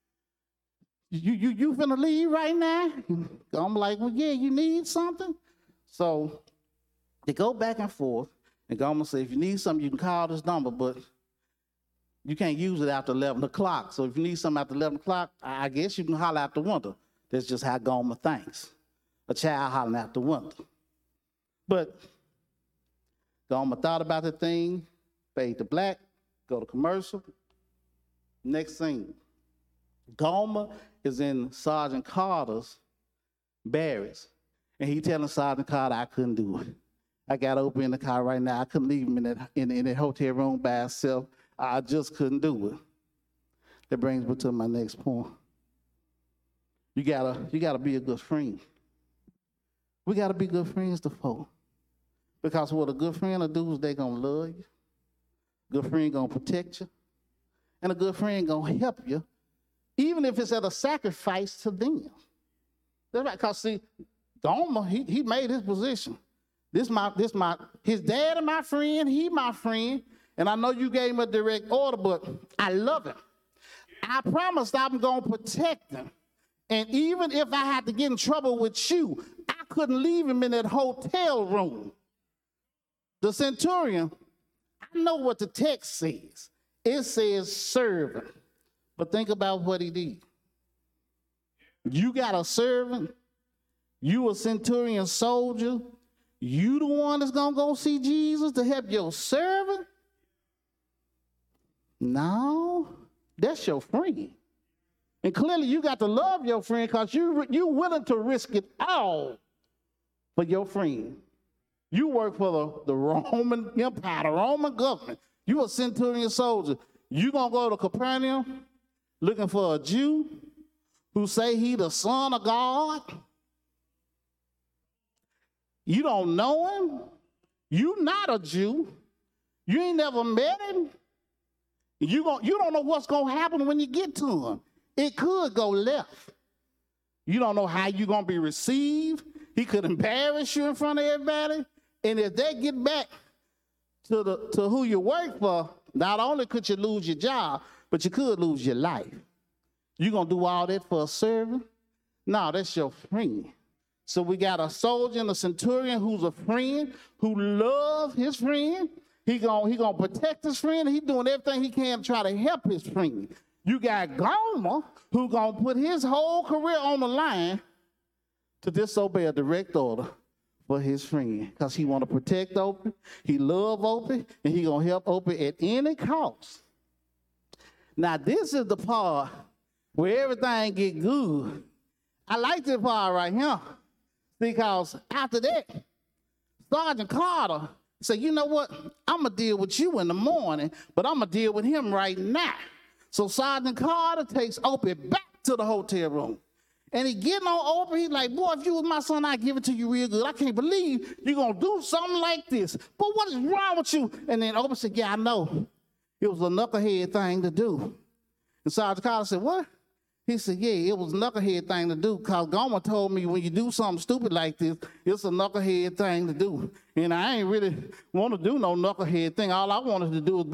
you finna leave right now? I'm like, well, yeah, you need something? So they go back and forth, and Gomer said, if you need something, you can call this number, but you can't use it after 11 o'clock. So if you need something after 11 o'clock, I guess you can holler out the window. That's just how Gomer thinks. A child hollering out the window. But Gomer thought about the thing, fade to black, go to commercial. Next scene. Gomer is in Sergeant Carter's barracks, and he telling Sergeant Carter, I couldn't do it. I got Opie in the car right now. I couldn't leave him in that hotel room by himself. I just couldn't do it. That brings me to my next point. You gotta be a good friend. We gotta be good friends to folk. Because what a good friend will do is they gonna love you. Good friend gonna protect you. And a good friend gonna help you, even if it's at a sacrifice to them. That's right, because see, Gomer, he made his position. His dad and my friend, he my friend, and I know you gave him a direct order, but I love him. I promised I'm going to protect him. And even if I had to get in trouble with you, I couldn't leave him in that hotel room. The centurion, I know what the text says. It says servant. But think about what he did. You got a servant. You a centurion soldier. You the one that's going to go see Jesus to help your servant? No, that's your friend. And clearly you got to love your friend because you're willing to risk it all for your friend. You work for the Roman Empire, the Roman government. You a centurion soldier. You going to go to Capernaum looking for a Jew who say he the son of God? You don't know him. You not a Jew. You ain't never met him. You don't know what's going to happen when you get to him. It could go left. You don't know how you're going to be received. He could embarrass you in front of everybody. And if they get back to who you work for, not only could you lose your job, but you could lose your life. You going to do all that for a servant? No, that's your friend. So we got a soldier and a centurion who's a friend, who loves his friend. He gonna protect his friend. He doing everything he can to try to help his friend. You got Gomer, who gonna put his whole career on the line to disobey a direct order for his friend, because he want to protect Opie. He love Opie, and he gonna help Opie at any cost. Now this is the part where everything get good. I like this part right here, because after that, Sergeant Carter said, you know what? I'm going to deal with you in the morning, but I'm going to deal with him right now. So Sergeant Carter takes Opie back to the hotel room. And he getting on Opie. He's like, boy, if you was my son, I'd give it to you real good. I can't believe you're going to do something like this. But what is wrong with you? And then Opie said, yeah, I know. It was a knucklehead thing to do. And Sergeant Carter said, what? He said, yeah, it was a knucklehead thing to do, because Gomer told me when you do something stupid like this, it's a knucklehead thing to do. And I ain't really want to do no knucklehead thing. All I wanted to do was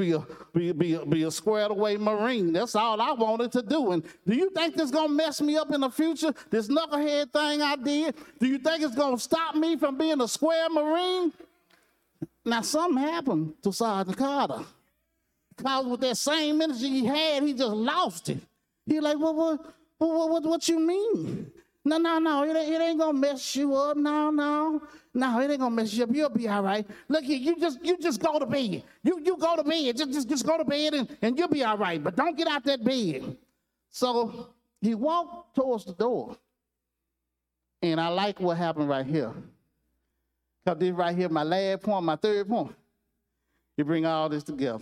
be a squared away Marine. That's all I wanted to do. And do you think this is going to mess me up in the future, this knucklehead thing I did? Do you think it's going to stop me from being a square Marine? Now, something happened to Sergeant Carter. Because with that same energy he had, he just lost it. He's like, what you mean? No, it ain't gonna mess you up. No, it ain't gonna mess you up. You'll be all right. Look here, you just go to bed. You go to bed. Just go to bed and you'll be all right. But don't get out that bed. So he walked towards the door. And I like what happened right here. Because this right here, my last point, my third point. You bring all this together.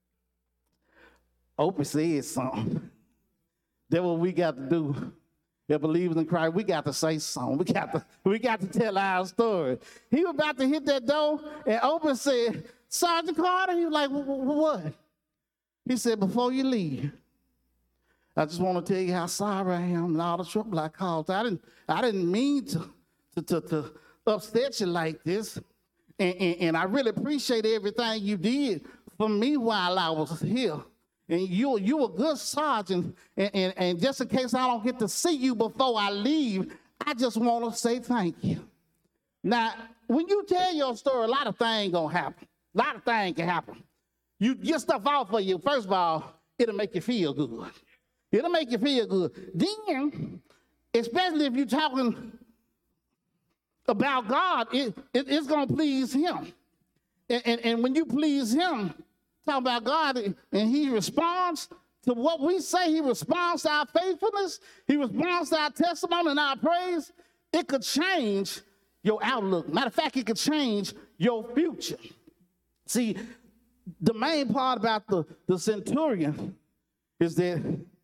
Opie said something. That's what we got to do. If believers in Christ, we got to say something. We got to tell our story. He was about to hit that door, and Opie said, Sergeant Carter. He was like, what? He said, before you leave, I just want to tell you how sorry I am and all the trouble I caused. I didn't mean to upset you like this, and I really appreciate everything you did for me while I was here. And you a good sergeant, and just in case I don't get to see you before I leave, I just want to say thank you. Now, when you tell your story, a lot of things gonna happen. A lot of things can happen. You get stuff out for you. First of all, it'll make you feel good. It'll make you feel good. Then, especially if you're talking about God, it's gonna please Him. And when you please Him, talk about God, and He responds to what we say. He responds to our faithfulness. He responds to our testimony and our praise. It could change your outlook. Matter of fact, it could change your future. See, the main part about the centurion is that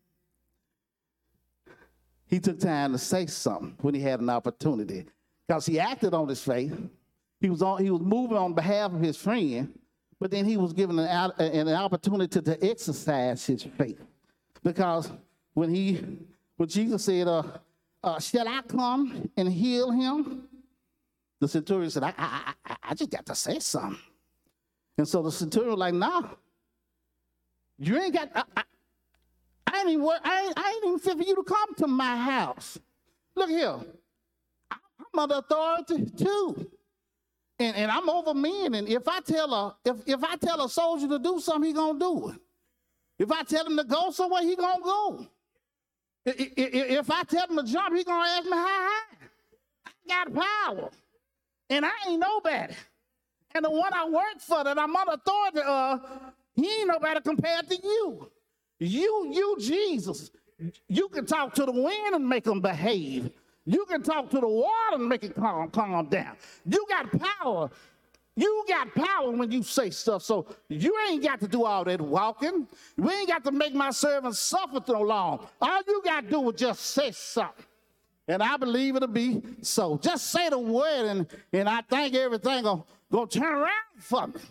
he took time to say something when he had an opportunity, because he acted on his faith. He was moving on behalf of his friend. But then he was given an opportunity to exercise his faith. Because when Jesus said, shall I come and heal him? The centurion said, I just got to say something. And so the centurion was like, nah, you ain't got, I ain't even fit for you to come to my house. Look here, I'm under authority too. And I'm over men, and if I tell a soldier to do something, he gonna do it. If I tell him to go somewhere, he gonna go. If I tell him to jump, he gonna ask me how high. I got power. And I ain't nobody. And the one I work for that I'm under authority of, he ain't nobody compared to you. You, Jesus. You can talk to the wind and make them behave. You can talk to the water and make it calm down. You got power. You got power when you say stuff. So you ain't got to do all that walking. We ain't got to make my servants suffer so long. All you got to do is just say something. And I believe it'll be so. Just say the word, and I think everything gonna turn around for me.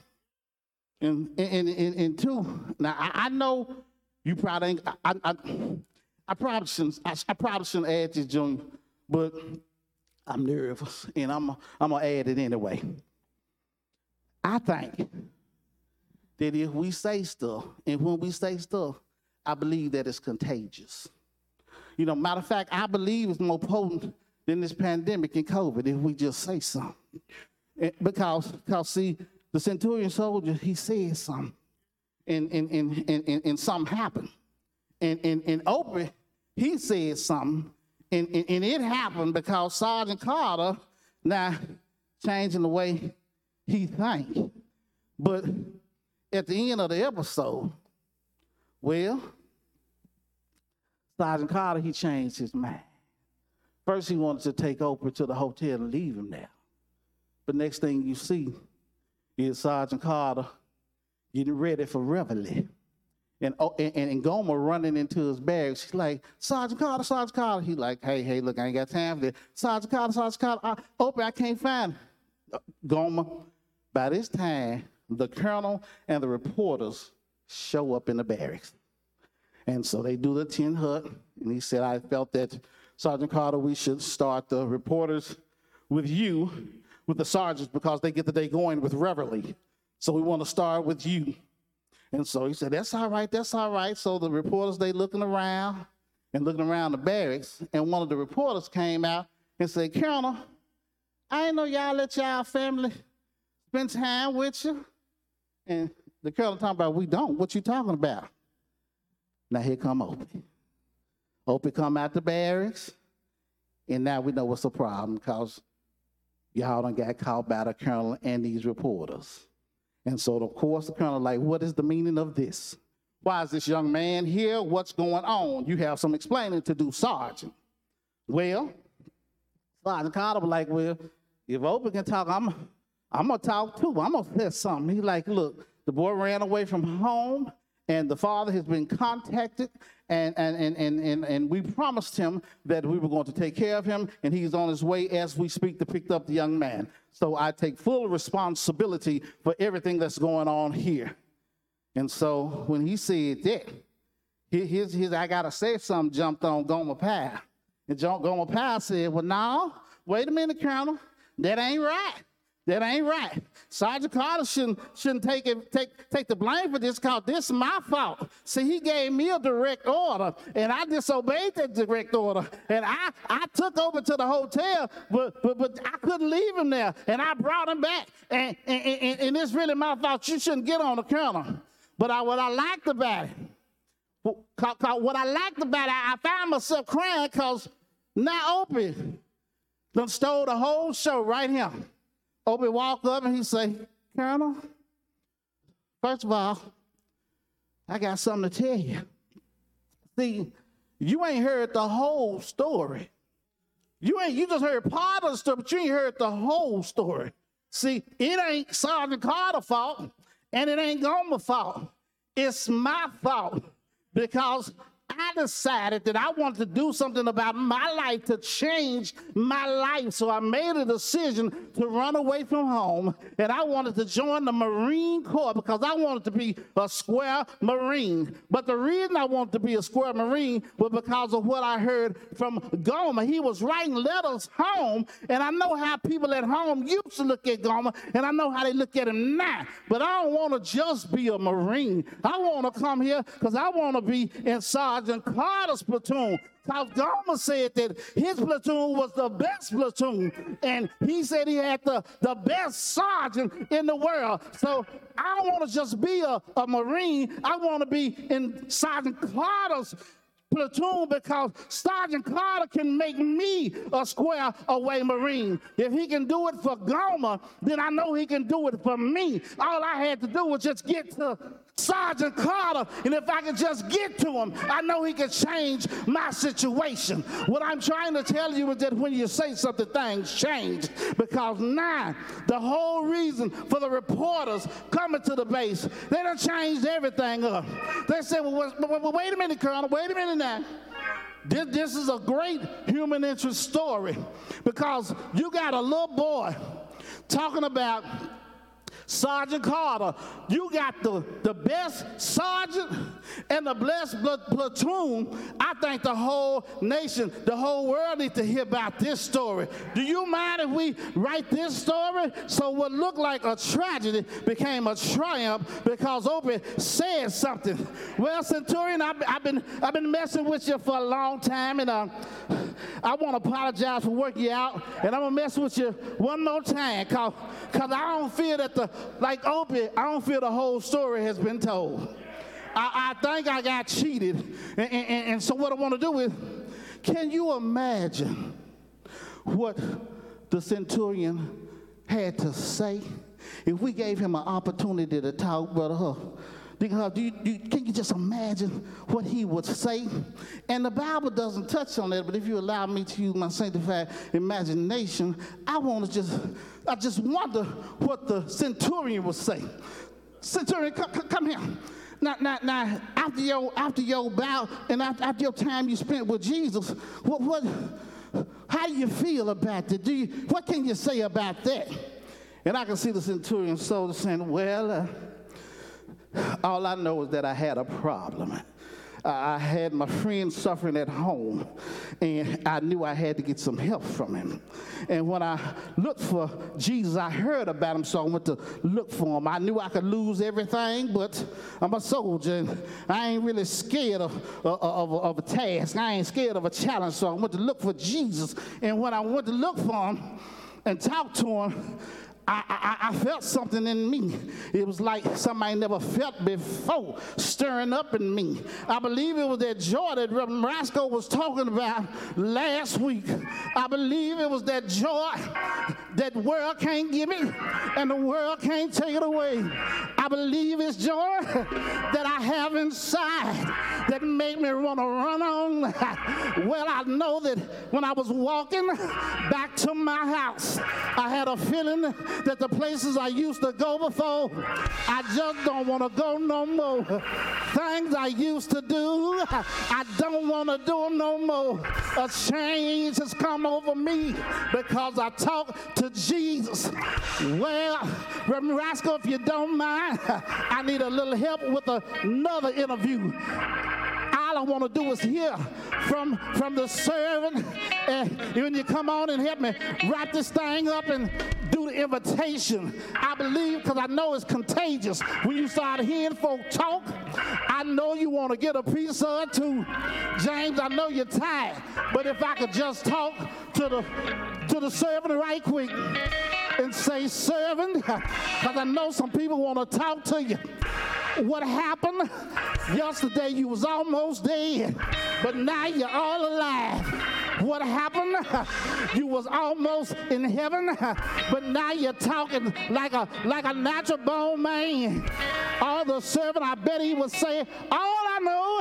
And two, now I know you probably ain't, I probably shouldn't add this, Junior, but I'm nervous, and I'm gonna add it anyway. I think that if we say stuff, and when we say stuff, I believe that it's contagious. You know, matter of fact, I believe it's more potent than this pandemic and COVID if we just say something. Because see, the centurion soldier, he said something, and something happened. And Opie, he said something, and it happened because Sergeant Carter now changing the way he think. But at the end of the episode, well, Sergeant Carter, he changed his mind. First, he wanted to take Oprah to the hotel and leave him there. But next thing you see is Sergeant Carter getting ready for reveille. And Gomer running into his barracks. She's like, Sergeant Carter. He's like, hey, look, I ain't got time for this. Sergeant Carter, Oprah, I can't find Gomer. By this time, the colonel and the reporters show up in the barracks. And so they do the tin hut, and he said, I felt that, Sergeant Carter, we should start the reporters with you, with the sergeants, because they get the day going with reveille. So we want to start with you. And so he said, that's all right. So the reporters, they looking around the barracks, and one of the reporters came out and said, Colonel, I didn't know y'all let y'all family spend time with you. And the colonel talking about, we don't. What you talking about? Now here come Opie. Opie come out the barracks, and now we know what's the problem, because y'all done got caught by the colonel and these reporters. And so, of course, the colonel like, what is the meaning of this? Why is this young man here? What's going on? You have some explaining to do, Sergeant. Well, Sergeant Carter was like, well, if Opie can talk, I'm going to talk too. I'm going to say something. He's like, look, the boy ran away from home, and the father has been contacted, and we promised him that we were going to take care of him, and he's on his way as we speak to pick up the young man. So I take full responsibility for everything that's going on here. And so when he said that, his I got to say something jumped on Gomer Pyle. And Gomer Pyle said, well, no, wait a minute, Colonel, that ain't right. That ain't right. Sergeant Carter shouldn't take the blame for this, because this is my fault. See, he gave me a direct order, and I disobeyed that direct order. And I took over to the hotel, but I couldn't leave him there. And I brought him back. And it's really my fault. You shouldn't get on the colonel. But what I liked about it, I found myself crying, because now Opie done stole the whole show right here. Opie walked up and he say, Colonel, first of all, I got something to tell you. See, you ain't heard the whole story. You just heard part of the story, but you ain't heard the whole story. See, it ain't Sergeant Carter's fault, and it ain't Gomer's fault. It's my fault, because I decided that I wanted to do something about my life to change my life. So I made a decision to run away from home, and I wanted to join the Marine Corps because I wanted to be a square Marine. But the reason I wanted to be a square Marine was because of what I heard from Gomer. He was writing letters home, and I know how people at home used to look at Gomer, and I know how they look at him now. But I don't want to just be a Marine. I want to come here because I want to be in Sergeant Carter's platoon. Because Gomer said that his platoon was the best platoon, and he said he had the best sergeant in the world. So I don't want to just be a Marine. I want to be in Sergeant Carter's platoon because Sergeant Carter can make me a square away Marine. If he can do it for Gomer, then I know he can do it for me. All I had to do was just get to Sergeant Carter, and if I could just get to him, I know he can change my situation. What I'm trying to tell you is that when you say something, things change, because now the whole reason for the reporters coming to the base, they done changed everything up. They said, well, wait a minute, Colonel, wait a minute now. This is a great human interest story, because you got a little boy talking about Sergeant Carter. You got the best sergeant and the best platoon. I think the whole nation, the whole world needs to hear about this story. Do you mind if we write this story? So what looked like a tragedy became a triumph because Opie said something. Well, Centurion, I've been messing with you for a long time, and I want to apologize for working you out, and I'm going to mess with you one more time because I don't feel that like Opie, I don't feel the whole story has been told. I think I got cheated. And so what I want to do is, can you imagine what the centurion had to say if we gave him an opportunity to talk, Brother Huff? Because can you just imagine what he would say? And the Bible doesn't touch on that, but if you allow me to use my sanctified imagination, I just wonder what the centurion would say. Centurion, come here. Now, after your bow and after your time you spent with Jesus, how do you feel about that? What can you say about that? And I can see the centurion soldier saying, well, all I know is that I had a problem. I had my friend suffering at home, and I knew I had to get some help from him. And when I looked for Jesus, I heard about him, so I went to look for him. I knew I could lose everything, but I'm a soldier, and I ain't really scared of a task. I ain't scared of a challenge, so I went to look for Jesus. And when I went to look for him and talk to him, I felt something in me. It was like somebody never felt before stirring up in me. I believe it was that joy that Reverend Rasco was talking about last week. I believe it was that joy that the world can't give me and the world can't take it away. I believe it's joy that I have inside that made me want to run on. Well, I know that when I was walking back to my house, I had a feeling that the places I used to go before, I just don't want to go no more. Things I used to do, I don't want to do them no more. A change has come over me because I talked to Jesus. Well, Reverend Rascal, if you don't mind, I need a little help with another interview. All I want to do is hear from the servant. And when you come on and help me wrap this thing up and do the invitation, I believe, because I know it's contagious. When you start hearing folk talk, I know you want to get a piece of it too. James, I know you're tired, but if I could just talk to the servant right quick and say, servant, because I know some people want to talk to you. What happened? Yesterday you was almost dead, but now you're all alive. What happened? You was almost in heaven, but now you're talking like a natural born man. All the servant, I bet he would say, all I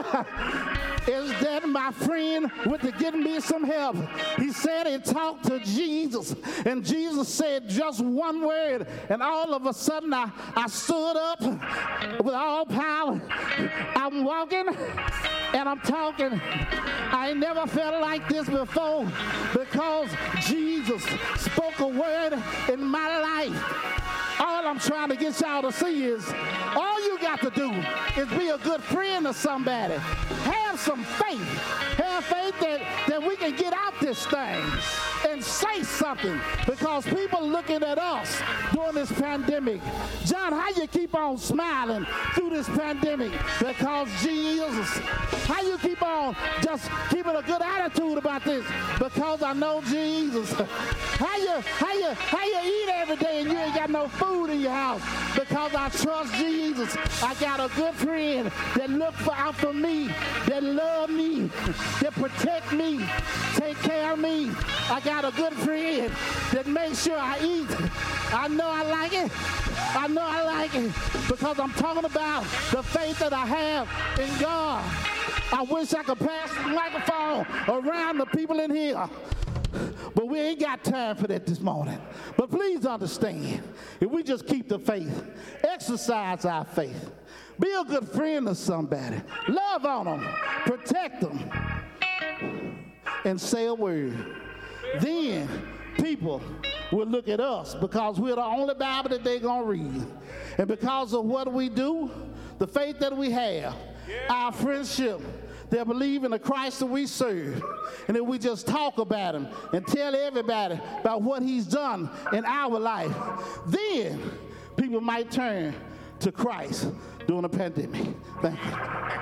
know is that my friend went to get me some help. He said he talked to Jesus, and Jesus said just one word, and all of a sudden I stood up with all power. I'm walking And I'm talking, I ain't never felt like this before because Jesus spoke a word in my life. All I'm trying to get y'all to see is all you got to do is be a good friend to somebody. Have some faith. Have faith that we can get out this thing and say something because people looking at us during this pandemic. John, how you keep on smiling through this pandemic? Because Jesus. How you keep on just keeping a good attitude about this? Because I know Jesus. How you eat every day and you ain't got no food in your house? Because I trust Jesus. I got a good friend that look out for me, that love me, that protect me, take care of me. I got a good friend that makes sure I eat. I know I like it. I know I like it because I'm talking about the faith that I have in God. I wish I could pass the microphone around the people in here. But we ain't got time for that this morning. But please understand, if we just keep the faith, exercise our faith, be a good friend to somebody, love on them, protect them, and say a word, then people will look at us because we're the only Bible that they're going to read. And because of what we do, the faith that we have, our friendship, they believe in the Christ that we serve. And if we just talk about him and tell everybody about what he's done in our life, then people might turn to Christ during the pandemic. Thank you.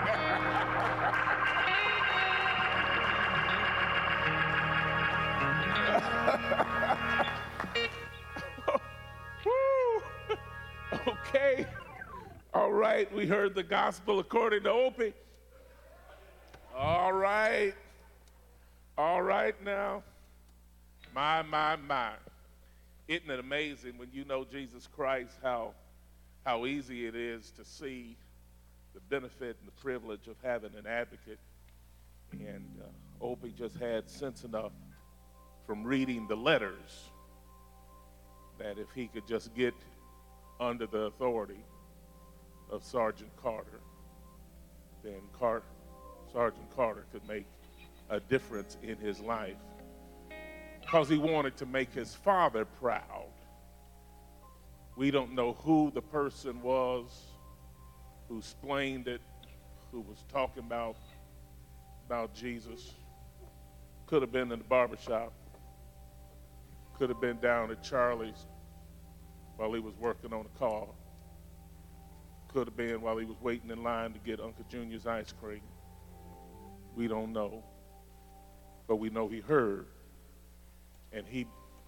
Okay. All right. We heard the gospel according to Opie. All right. All right now. My. Isn't it amazing when you know Jesus Christ, how easy it is to see the benefit and the privilege of having an advocate. And Opie just had sense enough from reading the letters that if he could just get under the authority of Sergeant Carter, then Sergeant Carter could make a difference in his life because he wanted to make his father proud. We don't know who the person was who explained it, who was talking about Jesus. Could have been in the barbershop. Could have been down at Charlie's while he was working on a car. Could have been while he was waiting in line to get Uncle Junior's ice cream. We don't know. But we know he heard. And he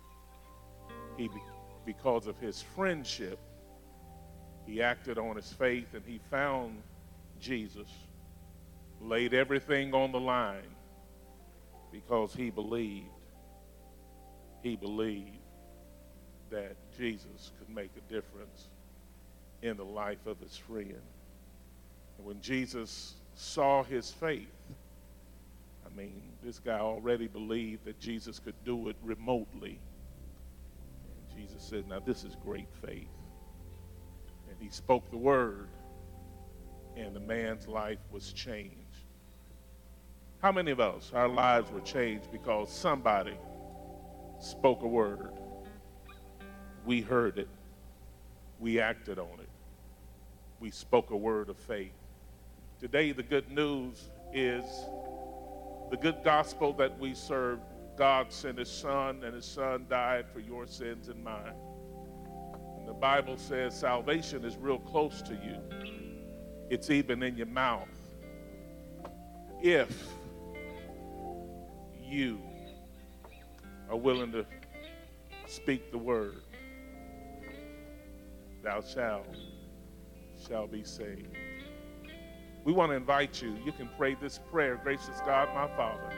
because of his friendship, he acted on his faith and he found Jesus, laid everything on the line because he believed that Jesus could make a difference in the life of his friend. And when Jesus saw his faith, I mean, this guy already believed that Jesus could do it remotely. And Jesus said, now this is great faith. And he spoke the word, and the man's life was changed. How many of us, our lives were changed because somebody spoke a word? We heard it. We acted on it. We spoke a word of faith. Today, the good news is the good gospel that we serve. God sent his son, and his son died for your sins and mine. And the Bible says salvation is real close to you. It's even in your mouth. If you are willing to speak the word, thou shalt be saved. We want to invite you. You can pray this prayer. Gracious God, my Father,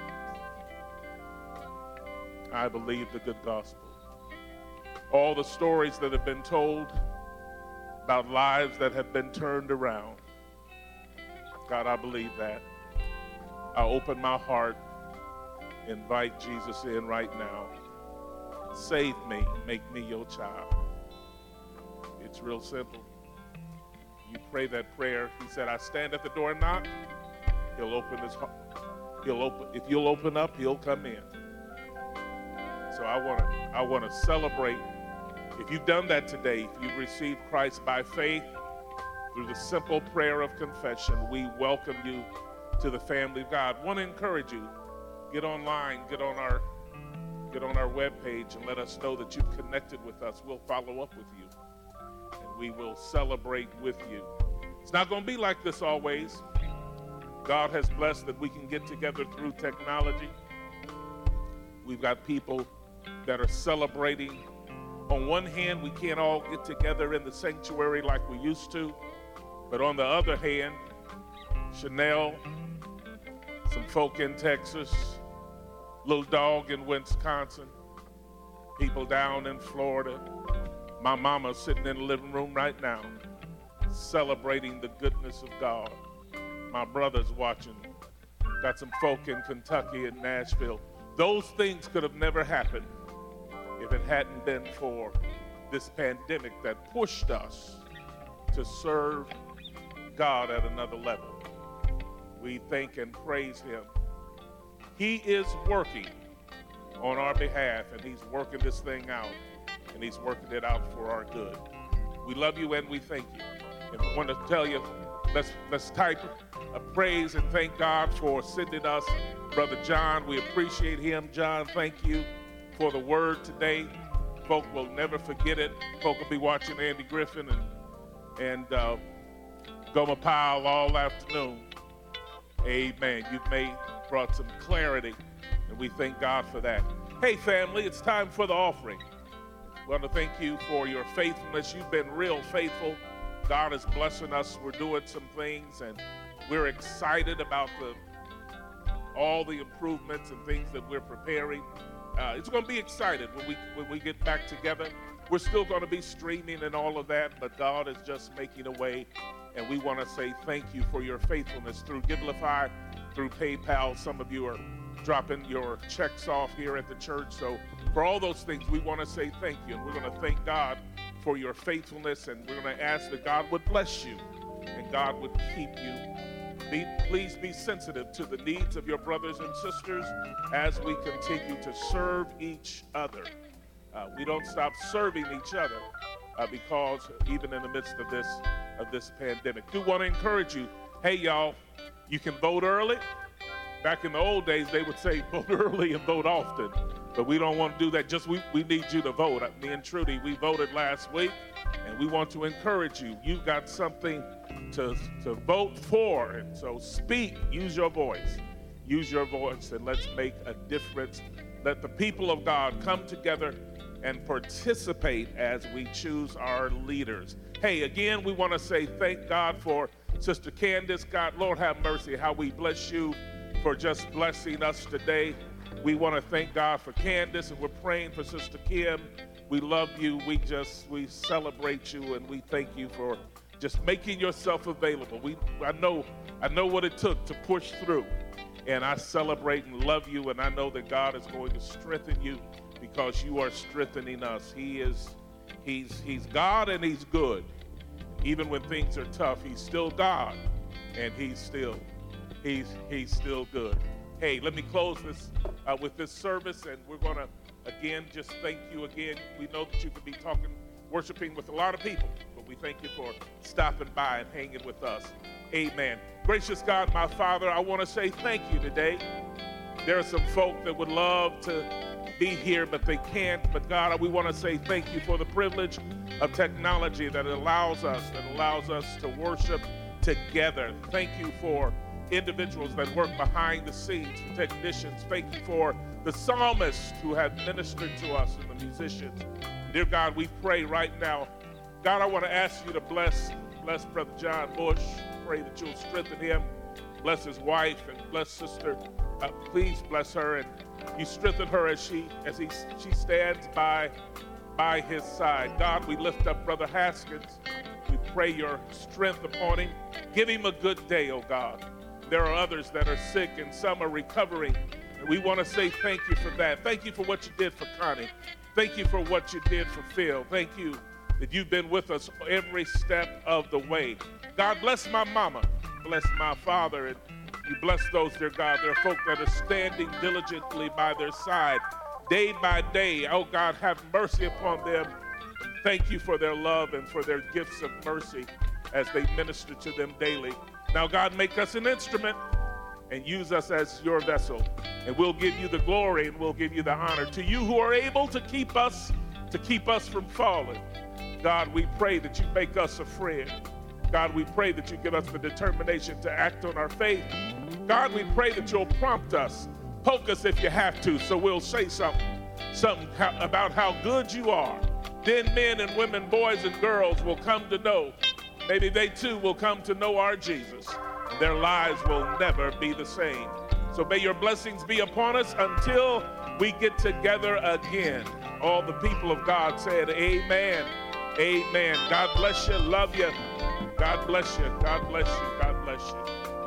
I believe the good gospel. All the stories that have been told about lives that have been turned around. God, I believe that. I open my heart, invite Jesus in right now. Save me, make me your child. It's real simple. You pray that prayer. He said, I stand at the door and knock. He'll open his heart. If you'll open up, he'll come in. So I want to celebrate. If you've done that today, if you've received Christ by faith through the simple prayer of confession, we welcome you to the family of God. Want to encourage you, get online, get on our webpage and let us know that you've connected with us. We'll follow up with you and we will celebrate with you. It's not going to be like this always. God has blessed that we can get together through technology. We've got people that are celebrating. On one hand, we can't all get together in the sanctuary like we used to. But on the other hand, Chanel, some folk in Texas, Little Dog in Wisconsin, people down in Florida. My mama's sitting in the living room right now, celebrating the goodness of God. My brother's watching. Got some folk in Kentucky and Nashville. Those things could have never happened if it hadn't been for this pandemic that pushed us to serve God at another level. We thank and praise him. He is working on our behalf, and he's working this thing out, and he's working it out for our good. We love you and we thank you. And I want to tell you, let's type a praise and thank God for sending us Brother John. We appreciate him. John, thank you for the word today. Folk will never forget it. Folk will be watching Andy Griffin and Gomer Pyle all afternoon. Amen. You've brought some clarity, and we thank God for that. Hey, family, it's time for the offering. We want to thank you for your faithfulness. You've been real faithful. God is blessing us. We're doing some things, and we're excited about all the improvements and things that we're preparing. It's going to be exciting when we get back together. We're still going to be streaming and all of that, but God is just making a way, and we want to say thank you for your faithfulness through Givelify, through PayPal. Some of you are dropping your checks off here at the church. So for all those things, we want to say thank you, and we're going to thank God for your faithfulness, and we're going to ask that God would bless you and God would keep you. Please be sensitive to the needs of your brothers and sisters as we continue to serve each other. We don't stop serving each other because even in the midst of this pandemic. Do want to encourage you, hey y'all, you can vote early. Back in the old days, they would say vote early and vote often, but we don't want to do that. Just we need you to vote. Me and Trudy, we voted last week, and we want to encourage you. You've got something to vote for, and so speak. Use your voice. Use your voice, and let's make a difference. Let the people of God come together and participate as we choose our leaders. Hey, again, we want to say thank God for Sister Candace. God, Lord have mercy, how we bless you for just blessing us today. We want to thank God for Candace, and we're praying for Sister Kim. We love you. We celebrate you, and we thank you for just making yourself available. I know what it took to push through, and I celebrate and love you, and I know that God is going to strengthen you because you are strengthening us. He's God, and he's good. Even when things are tough, he's still God, and he's still good. Hey, let me close this with this service, and we're going to, again, just thank you again. We know that you could be worshiping with a lot of people, but we thank you for stopping by and hanging with us. Amen. Gracious God, my Father, I want to say thank you today. There are some folk that would love to be here, but they can't. But God, we want to say thank you for the privilege of technology that allows us to worship together. Thank you for individuals that work behind the scenes, the technicians. Thank you for the psalmists who have ministered to us and the musicians. Dear God, we pray right now. God, I want to ask you to bless Brother John Bush. Pray that you'll strengthen him. Bless his wife and bless Sister. Please bless her, and you strengthen her as she stands by his side. God, we lift up Brother Haskins. We pray your strength upon him. Give him a good day, oh God. There are others that are sick, and some are recovering, and we want to say thank you for that. Thank you for what you did for Connie. Thank you for what you did for Phil. Thank you that you've been with us every step of the way. God, bless my mama. Bless my father. And You bless those, dear God. There are folk that are standing diligently by their side day by day. Oh, God, have mercy upon them. Thank you for their love and for their gifts of mercy as they minister to them daily. Now, God, make us an instrument and use us as your vessel. And we'll give you the glory and we'll give you the honor. To you who are able to keep us from falling. God, we pray that you make us a friend. God, we pray that you give us the determination to act on our faith. God, we pray that you'll prompt us, poke us if you have to, so we'll say something about how good you are. Then men and women, boys and girls will come to know. Maybe they too will come to know our Jesus. Their lives will never be the same. So may your blessings be upon us until we get together again. All the people of God said, amen. Amen. God bless you. Love you. God bless you. God bless you. God bless you.